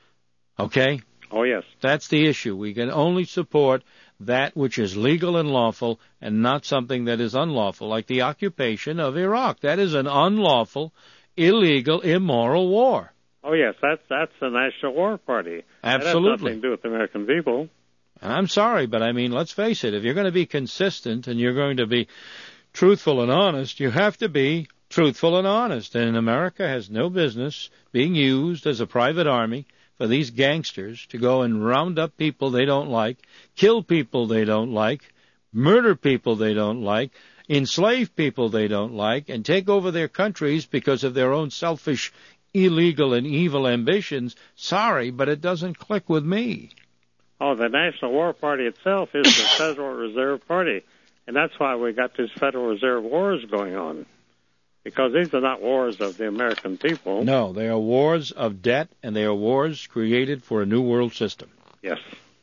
Okay?
Oh, yes.
That's the issue. We can only support that which is legal and lawful and not something that is unlawful, like the occupation of Iraq. That is an unlawful, illegal, immoral war.
Oh, yes, that's that's the National War Party.
Absolutely.
That has nothing to do with the American people.
I'm sorry, but I mean, let's face it, if you're going to be consistent and you're going to be truthful and honest, you have to be truthful and honest. And America has no business being used as a private army for these gangsters to go and round up people they don't like, kill people they don't like, murder people they don't like, enslave people they don't like, and take over their countries because of their own selfish, illegal, and evil ambitions. Sorry, but it doesn't click with me.
Oh, the National War Party itself is the Federal Reserve Party, and that's why we got these Federal Reserve wars going on. Because these are not wars of the American people.
No, they are wars of debt, and they are wars created for a new world system.
Yes.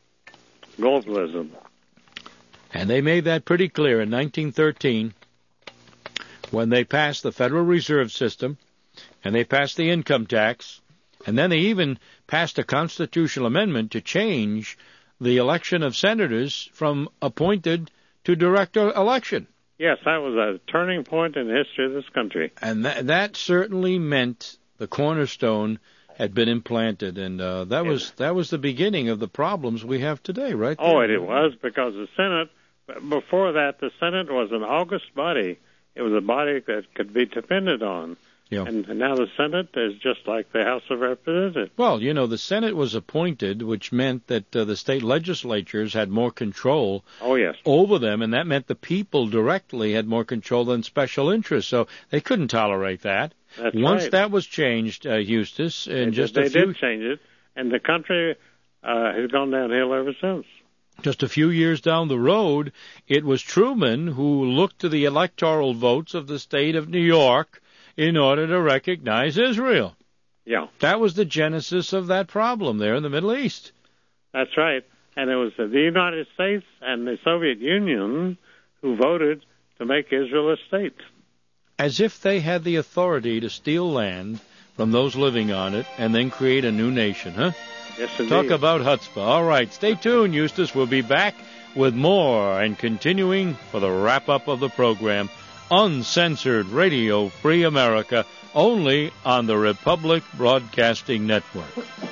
Globalism.
And they made that pretty clear in nineteen thirteen when they passed the Federal Reserve System, and they passed the income tax, and then they even passed a constitutional amendment to change the election of senators from appointed to direct election.
Yes, that was a turning point in the history of this country.
And that, that certainly meant the cornerstone had been implanted, and uh, that was that was the beginning of the problems we have today, right?
Oh, it was, because the Senate, before that, the Senate was an august body. It was a body that could be depended on.
Yeah.
And now the Senate is just like the House of Representatives.
Well, you know, the Senate was appointed, which meant that uh, the state legislatures had more control
oh, yes.
over them, and that meant the people directly had more control than special interests. So they couldn't tolerate that.
That's
Once
right.
that was changed, uh, Eustace, in
they,
just
they
a few...
did change it, and the country uh, has gone downhill ever since.
Just a few years down the road, it was Truman who looked to the electoral votes of the state of New York in order to recognize Israel.
Yeah.
That was the genesis of that problem there in the Middle East.
That's right. And it was the United States and the Soviet Union who voted to make Israel a state.
As if they had the authority to steal land from those living on it and then create a new nation, huh?
Yes, indeed.
Talk about chutzpah. All right, stay tuned, Eustace. We'll be back with more and continuing for the wrap-up of the program. Uncensored Radio Free America, only on the Republic Broadcasting Network.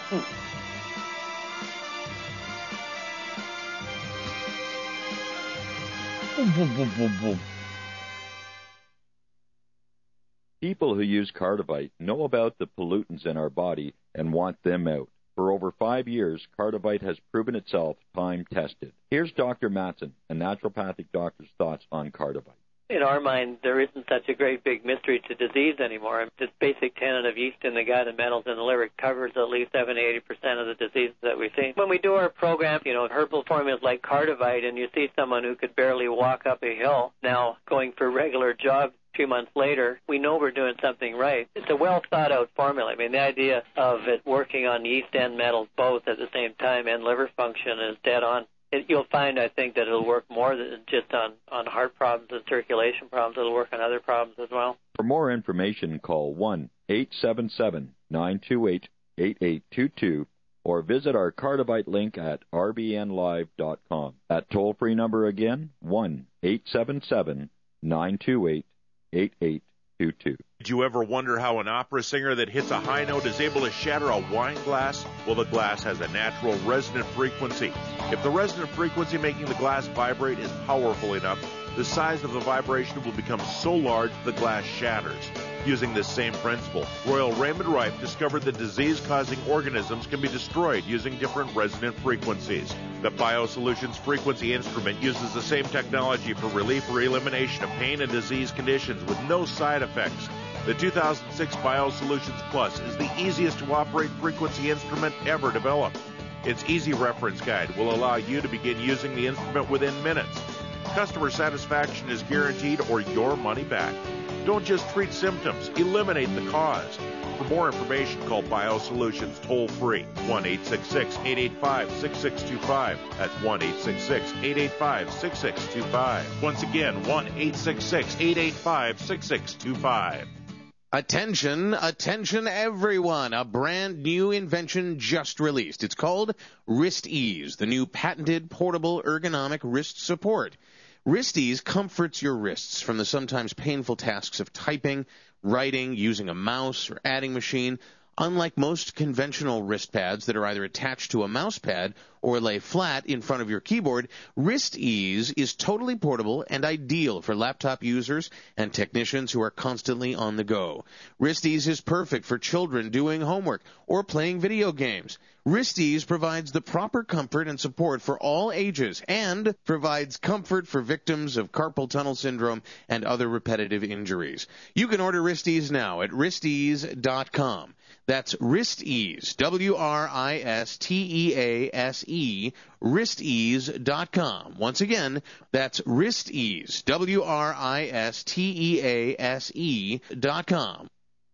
People who use Cardivite know about the pollutants in our body and want them out. For over five years, Cardivite has proven itself time-tested. Here's Doctor Matson, a naturopathic doctor's thoughts on Cardivite.
In our mind, there isn't such a great big mystery to disease anymore. This basic tenet of yeast in the gut and metals in the liver covers at least seventy to eighty percent of the diseases that we see. When we do our program, you know, herbal formulas like Cardivite, and you see someone who could barely walk up a hill now going for a regular jog a few months later, we know we're doing something right. It's a well-thought-out formula. I mean, the idea of it working on yeast and metals both at the same time and liver function is dead on. It, you'll find, I think, that it'll work more than just on, on heart problems and circulation problems. It'll work on other problems as well.
For more information, call one eight seven seven, nine two eight, eight eight two two or visit our Cardivite link at r b n live dot com. That toll-free number again, one eight seven seven, nine two eight, eight eight two two.
Did you ever wonder how an opera singer that hits a high note is able to shatter a wine glass? Well, the glass has a natural resonant frequency. If the resonant frequency making the glass vibrate is powerful enough, the size of the vibration will become so large the glass shatters. Using this same principle, Royal Raymond Rife discovered that disease-causing organisms can be destroyed using different resonant frequencies. The BioSolutions frequency instrument uses the same technology for relief or elimination of pain and disease conditions with no side effects. The two thousand six BioSolutions Plus is the easiest to operate frequency instrument ever developed. Its easy reference guide will allow you to begin using the instrument within minutes. Customer satisfaction is guaranteed or your money back. Don't just treat symptoms, eliminate the cause. For more information, call BioSolutions toll-free, one eight six six, eight eight five, six six two five. That's one eight six six, eight eight five, six six two five. Once again, one eight six six, eight eight five, six six two five.
Attention, attention everyone. A brand new invention just released. It's called Wrist Ease, the new patented portable ergonomic wrist support. Wrist Ease comforts your wrists from the sometimes painful tasks of typing, writing, using a mouse, or adding machine. Unlike most conventional wrist pads that are either attached to a mouse pad or lay flat in front of your keyboard, Wrist Ease is totally portable and ideal for laptop users and technicians who are constantly on the go. Wrist Ease is perfect for children doing homework or playing video games. Wrist Ease provides the proper comfort and support for all ages and provides comfort for victims of carpal tunnel syndrome and other repetitive injuries. You can order Wrist Ease now at wrist ease dot com. That's Wrist Ease, W R I S T E A S E, wrist ease dot com. Once again, that's Wrist Ease, W R I S T E A S E dot com.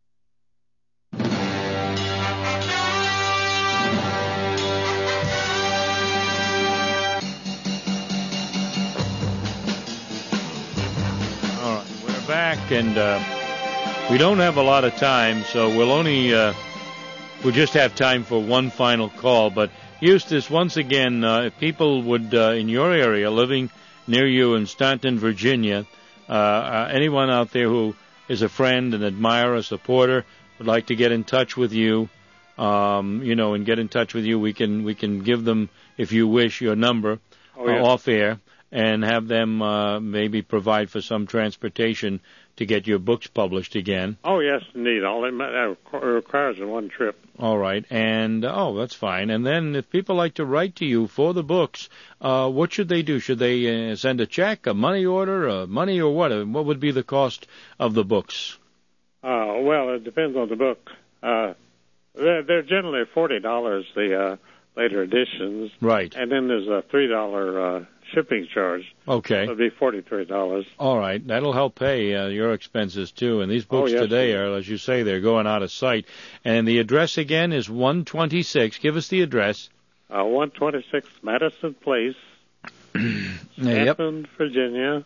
All right, we're back, and uh, we don't have a lot of time, so we'll only uh, we'll just have time for one final call. But Eustace, once again, uh, if people would uh, in your area, living near you in Staunton, Virginia, uh, uh, anyone out there who is a friend, an admirer, a supporter, would like to get in touch with you, um, you know, and get in touch with you, we can we can give them, if you wish, your number
Oh, yes.
uh, off air and have them uh, maybe provide for some transportation to get your books published again.
Oh, yes, indeed. All that ma- that requires in one trip.
All right, and oh, that's fine. And then if people like to write to you for the books, uh, what should they do? Should they uh, send a check, a money order, a money, or what? What would be the cost of the books?
Uh, well, it depends on the book. Uh, they're, they're generally forty dollars, the uh, later editions.
Right.
And then there's a three dollars uh, shipping charge.
Okay.
So it'd be forty-three dollars.
All right, that'll help pay uh, your expenses too. And these books
Oh, yes,
today
sir.
are, as you say, they're going out of sight. And the address again is one twenty-six. Give us the address.
Uh, one twenty-six Madison Place,
Yep.
Stanton, Virginia,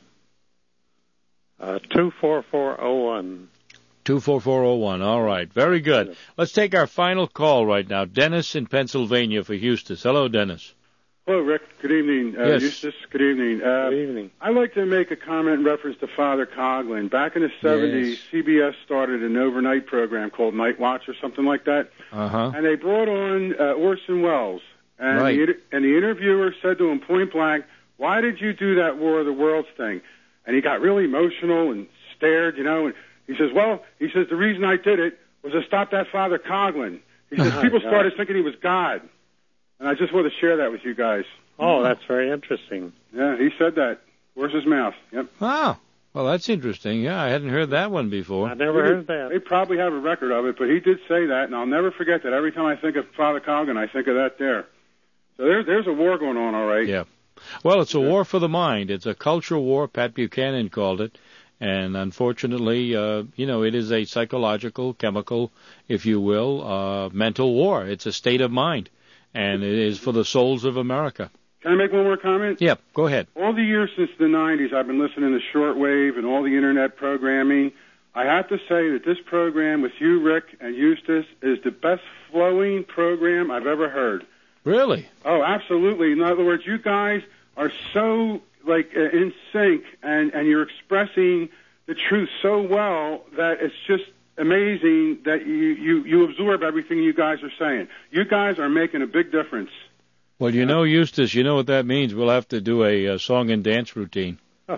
uh, two four four oh one.
two four four oh one. All right, very good. Let's take our final call right now. Dennis in Pennsylvania for Houston. Hello, Dennis.
Hello, Rick. Good evening. Uh,
Yes.
Eustace, good evening. Uh,
Good evening.
I'd like to make a comment in reference to Father Coughlin. Back in the seventies,
Yes.
C B S started an overnight program called Night Watch or something like that.
Uh-huh.
And they brought on uh, Orson Welles. And,
Right.
the, inter- and the interviewer said to him point blank, why did you do that War of the Worlds thing? And he got really emotional and stared, you know, and he says, well, he says, the reason I did it was to stop that Father Coughlin. He says,
Oh,
people
God.
started thinking he was God. And I just want to share that with you guys.
Oh, that's very interesting.
Yeah, he said that. Where's his mouth? Yep.
Oh, well, that's interesting. Yeah, I hadn't heard that one before.
I never heard that.
They probably have a record of it, but he did say that, and I'll never forget that. Every time I think of Father Coughlin, I think of that there. So there, there's a war going on, all right.
Yeah. Well, it's a war for the mind. It's a cultural war. Pat Buchanan called it. And unfortunately, uh, you know, it is a psychological, chemical, if you will, uh, mental war. It's a state of mind. And it is for the souls of America.
Can I make one more comment?
Yep, go ahead.
All the years since the nineties, I've been listening to shortwave and all the internet programming. I have to say that this program with you, Rick, and Eustace is the best flowing program I've ever heard.
Really?
Oh, absolutely. In other words, you guys are so, like, uh, in sync, and, and you're expressing the truth so well that it's just amazing that you, you, you absorb everything you guys are saying. You guys are making a big difference.
Well, you know, Eustace, you know what that means. We'll have to do a, uh song and dance routine.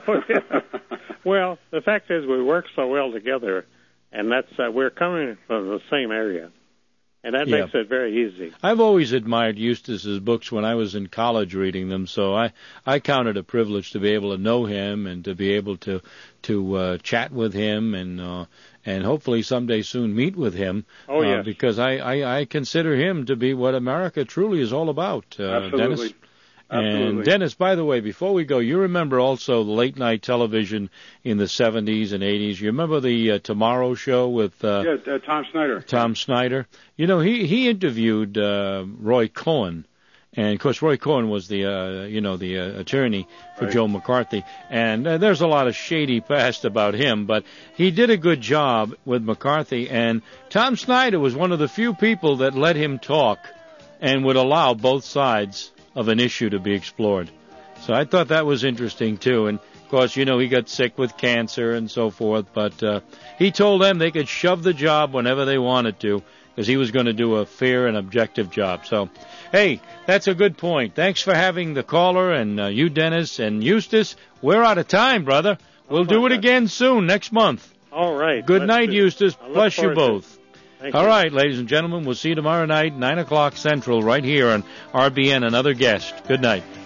Well, the fact is we work so well together, and that's uh, we're coming from the same area, and that
Yeah.
makes it very easy.
I've always admired Eustace's books when I was in college reading them, so I, I count it a privilege to be able to know him and to be able to to uh, chat with him and uh, and hopefully someday soon meet with him.
Oh,
uh,
yes.
Because I, I, I consider him to be what America truly is all about. Uh,
Absolutely.
Dennis.
Absolutely.
And Dennis, by the way, before we go, you remember also the late night television in the seventies and eighties. You remember the uh, Tomorrow Show with uh,
Yeah, uh, Tom Snyder.
Tom Snyder? You know, he he interviewed uh, Roy Cohn, and of course Roy Cohn was the uh, you know the uh, attorney for
Right.
Joe McCarthy, and uh, there's a lot of shady past about him, but he did a good job with McCarthy, and Tom Snyder was one of the few people that let him talk and would allow both sides of an issue to be explored. So I thought that was interesting too. And of course, you know, he got sick with cancer and so forth, but uh, he told them they could shove the job whenever they wanted to because he was going to do a fair and objective job. So, hey, that's a good point. Thanks for having the caller and uh, you, Dennis, and Eustace. We're out of time, brother. We'll do it again soon, next month.
All right.
Good
let's
night,
do-
Eustace.
I look
Bless you
forward to it.
both.
Thank
All
you.
right, ladies and gentlemen, we'll see you tomorrow night, nine o'clock Central, right here on R B N, another guest. Good night.